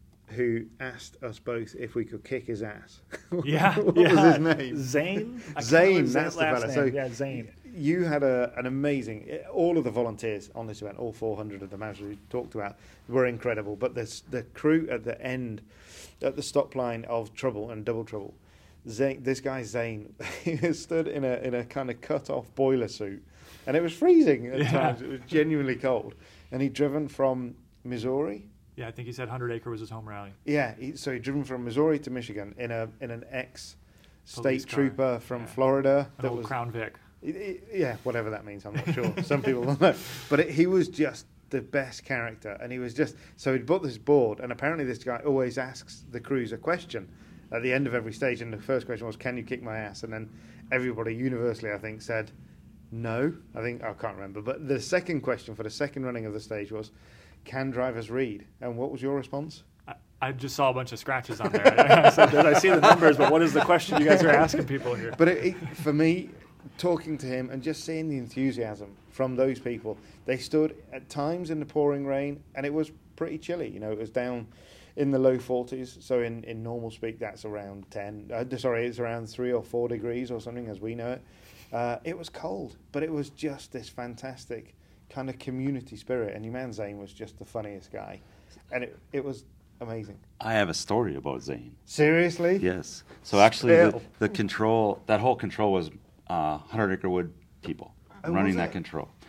who asked us both if we could kick his ass. Yeah, what yeah. was his name? Zane. I can't Zane, remember that's his the last fella. name. So yeah, Zane. You had a, an amazing. All of the volunteers on this event, all four hundred of them, as we talked about, were incredible. But this, the crew at the end, at the stop line of Trouble and Double Trouble, Zane, this guy Zane, he stood in a in a kind of cut off boiler suit, and it was freezing at Yeah. times. It was genuinely cold, and he'd driven from Missouri. Yeah, I think he said Hundred Acre was his home rally. Yeah, he, so he'd driven from Missouri to Michigan in a in an ex Police state car. trooper from Yeah. Florida. An old Crown Vic. It- it- yeah, whatever that means, I'm not sure. Some people don't know. But it, he was just the best character. And he was just, so he'd bought this board, and apparently this guy always asks the crews a question at the end of every stage. And the first question was, can you kick my ass? And then everybody universally, I think, said no. I think, I can't remember. But the second question for the second running of the stage was, can drivers read? And what was your response? I, I just saw a bunch of scratches on there. I said, "Did I see the numbers, but what is the question you guys are asking people here?" But it, it, for me, talking to him and just seeing the enthusiasm from those people, they stood at times in the pouring rain, and it was pretty chilly. You know, it was down in the low forties, so in, in normal speak, that's around ten. Uh, sorry, it's around three or four degrees or something, as we know it. Uh, it was cold, but it was just this fantastic kind of community spirit. And your man Zane was just the funniest guy, and it it was amazing. I have a story about Zane. Seriously? Yes. So actually, the, Spill. the control, that whole control was uh, Hundred Acre Wood people Oh, running was that it? control.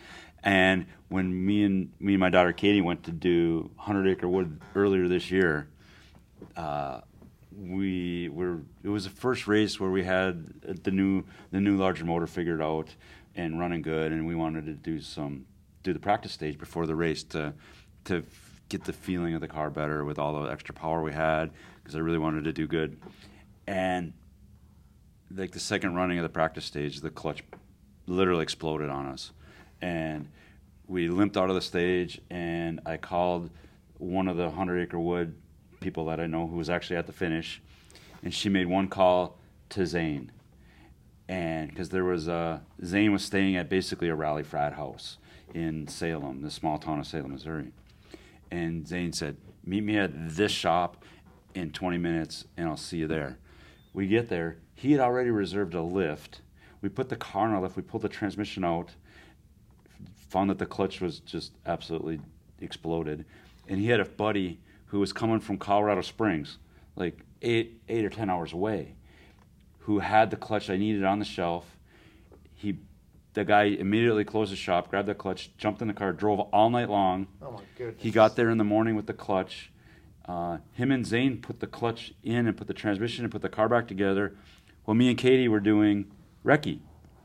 And when me and me and my daughter Katie went to do Hundred Acre Wood earlier this year, uh, we were it was the first race where we had the new the new larger motor figured out and running good, and we wanted to do some do the practice stage before the race to to get the feeling of the car better with all the extra power we had, because I really wanted to do good. And like the second running of the practice stage, the clutch literally exploded on us, and we limped out of the stage. And I called one of the Hundred Acre Wood people that I know who was actually at the finish, and she made one call to Zane, and because there was a Zane was staying at basically a rally frat house in Salem, the small town of Salem, Missouri. And Zane said, meet me at this shop in twenty minutes, and I'll see you there. We get there. He had already reserved a lift. We put the car in a lift. We pulled the transmission out, found that the clutch was just absolutely exploded. And he had a buddy who was coming from Colorado Springs, like eight, eight or ten hours away, who had the clutch I needed on the shelf. He The guy immediately closed the shop, grabbed the clutch, jumped in the car, drove all night long. Oh my goodness. He got there in the morning with the clutch. Uh, him and Zane put the clutch in and put the transmission and put the car back together. Well, me and Katie were doing recce.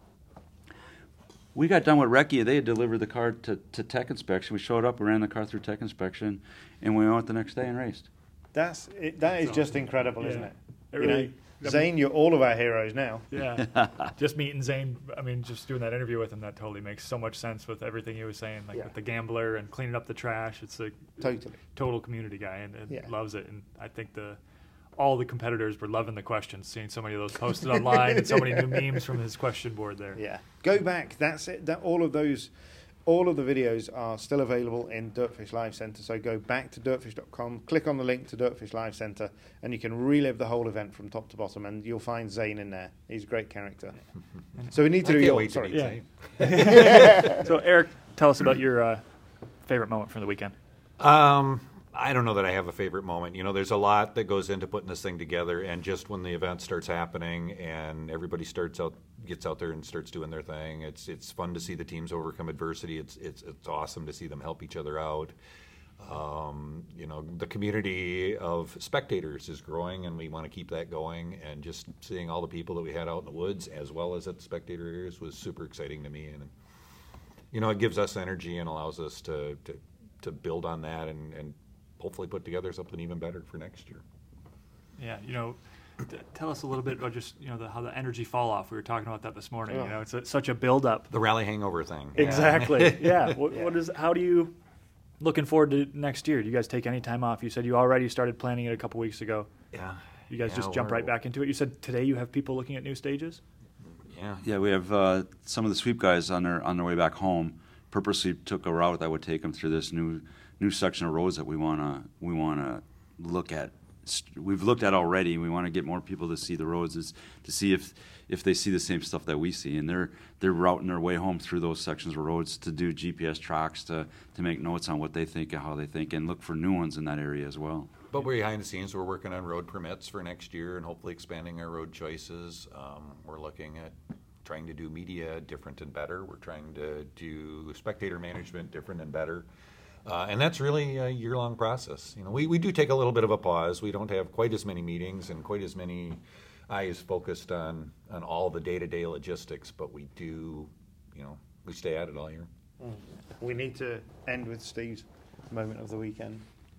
We got done with recce. They had delivered the car to, to tech inspection. We showed up, we ran the car through tech inspection, and we went the next day and raced. That's it, that is just incredible, Yeah. isn't it? It You really- know, Zane, you're all of our heroes now. Yeah, just meeting Zane. I mean, just doing that interview with him, that totally makes so much sense with everything he was saying, like Yeah. with the gambler and cleaning up the trash. It's a Totally. total community guy, and, and Yeah. loves it. And I think the all the competitors were loving the questions, seeing so many of those posted online and so many new memes from his question board there. Yeah. Go back. That's it. That all of those, all of the videos are still available in Dirtfish Live Center. So go back to dirtfish dot com, click on the link to Dirtfish Live Center, and you can relive the whole event from top to bottom. And you'll find Zane in there. He's a great character. So we need to I do can't your. wait to Sorry. meet Yeah. Zane. So Eric, tell us about your uh, favorite moment from the weekend. Um, I don't know that I have a favorite moment. You know, there's a lot that goes into putting this thing together, and just when the event starts happening and everybody starts out, gets out there and starts doing their thing, it's it's fun to see the teams overcome adversity. It's it's it's awesome to see them help each other out. Um, you know, the community of spectators is growing, and we want to keep that going. And just seeing all the people that we had out in the woods, as well as at the spectator areas, was super exciting to me. And you know, it gives us energy and allows us to to, to build on that and, and hopefully put together something even better for next year. Yeah, you know, t- tell us a little bit about just you know the, how the energy fall off. We were talking about that this morning. Yeah. You know, it's a, such a build up. The rally hangover thing. Yeah. Exactly. Yeah. What, Yeah. what is? How do you? Looking forward to next year. Do you guys take any time off? You said you already started planning it a couple weeks ago. Yeah. You guys Yeah, just jump we're- right back into it. You said today you have people looking at new stages. Yeah. Yeah, we have uh, some of the sweep guys on their on their way back home. Purposely took a route that would take them through this new new section of roads that we wanna we wanna look at. We've looked at already. We want to get more people to see the roads, is to see if if they see the same stuff that we see, and they're they're routing their way home through those sections of roads to do G P S tracks to to make notes on what they think and how they think, and look for new ones in that area as well. But behind the scenes, we're working on road permits for next year and hopefully expanding our road choices. Um, we're looking at trying to do media different and better. We're trying to do spectator management different and better. Uh, and that's really a year-long process. You know, we, we do take a little bit of a pause. We don't have quite as many meetings and quite as many eyes focused on, on all the day-to-day logistics, but we do, you know, we stay at it all year. We need to end with Steve's moment of the weekend.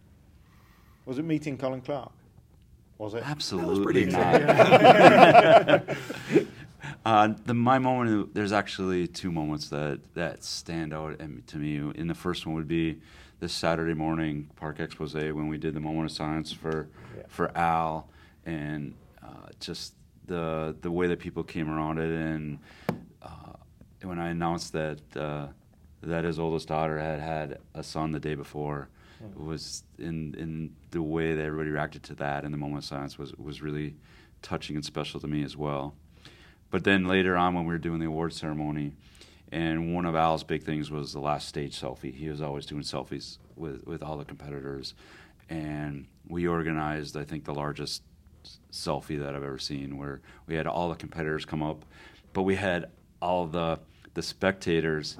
Was it meeting Colin Clark? Was it? Absolutely pretty not. uh, the my moment, there's actually two moments that, that stand out to me. And the first one would be this Saturday morning Park Expose when we did the moment of silence for Yeah. for Al, and uh, just the the way that people came around it, and uh, when I announced that uh, that his oldest daughter had had a son the day before. It was in in the way that everybody reacted to that in the moment of silence was was really touching and special to me as well. But then later on when we were doing the award ceremony, and one of Al's big things was the last stage selfie. He was always doing selfies with, with all the competitors, and we organized, I think, the largest selfie that I've ever seen, where we had all the competitors come up, but we had all the the spectators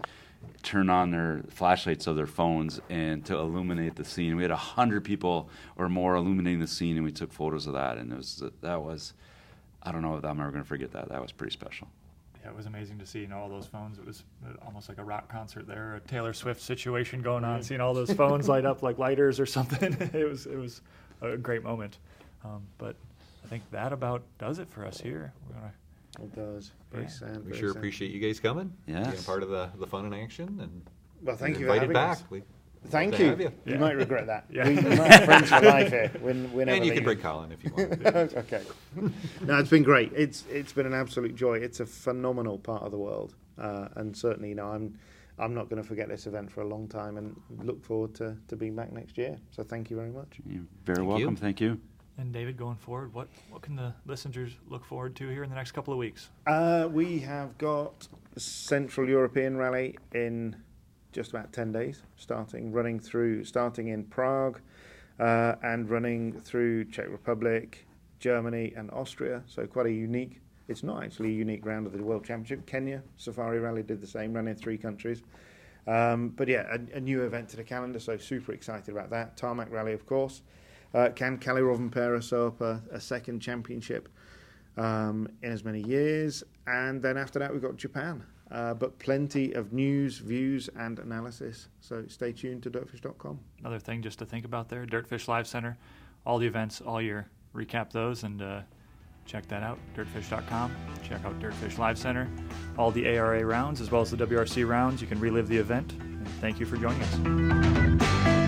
turn on their flashlights of their phones and to illuminate the scene. We had a hundred people or more illuminating the scene, and we took photos of that. And it was that was, I don't know if I'm ever going to forget that. That was pretty special. Yeah, it was amazing to see, you know, all those phones. It was almost like a rock concert there, a Taylor Swift situation going on. Seeing all those phones light up like lighters or something. It was it was a great moment. Um, but I think that about does it for us here. We're gonna. It does. Very Yeah. sad. We very sure sad. appreciate you guys coming. Yes. Being part of the, the fun and action. And Well, thank you're you for invited having back. us. We Thank love to you. have you. You Yeah. might regret that. Yeah. We, we might have friends for life here. When, whenever And you they- can bring Colin if you want. Okay. No, it's been great. It's it's been an absolute joy. It's a phenomenal part of the world, uh, and certainly, you know, I'm I'm not going to forget this event for a long time, and look forward to, to being back next year. So thank you very much. You're very Thank welcome. you. Thank you. And David, going forward, what, what can the listeners look forward to here in the next couple of weeks? Uh, we have got Central European Rally in just about ten days, starting running through starting in Prague, uh, and running through Czech Republic, Germany, and Austria. So quite a unique. It's not actually a unique round of the World Championship. Kenya Safari Rally did the same, ran in three countries. Um, but yeah, a, a new event to the calendar, so super excited about that. Tarmac Rally, of course. Uh, can Kalle Rovanperä sew up a, a second championship um, in as many years? And then after that, we've got Japan. Uh, but plenty of news, views, and analysis. So stay tuned to dirtfish dot com. Another thing just to think about there, Dirtfish Live Center, all the events all year. Recap those and uh, check that out, dirtfish dot com. Check out Dirtfish Live Center, all the A R A rounds as well as the W R C rounds. You can relive the event. And thank you for joining us.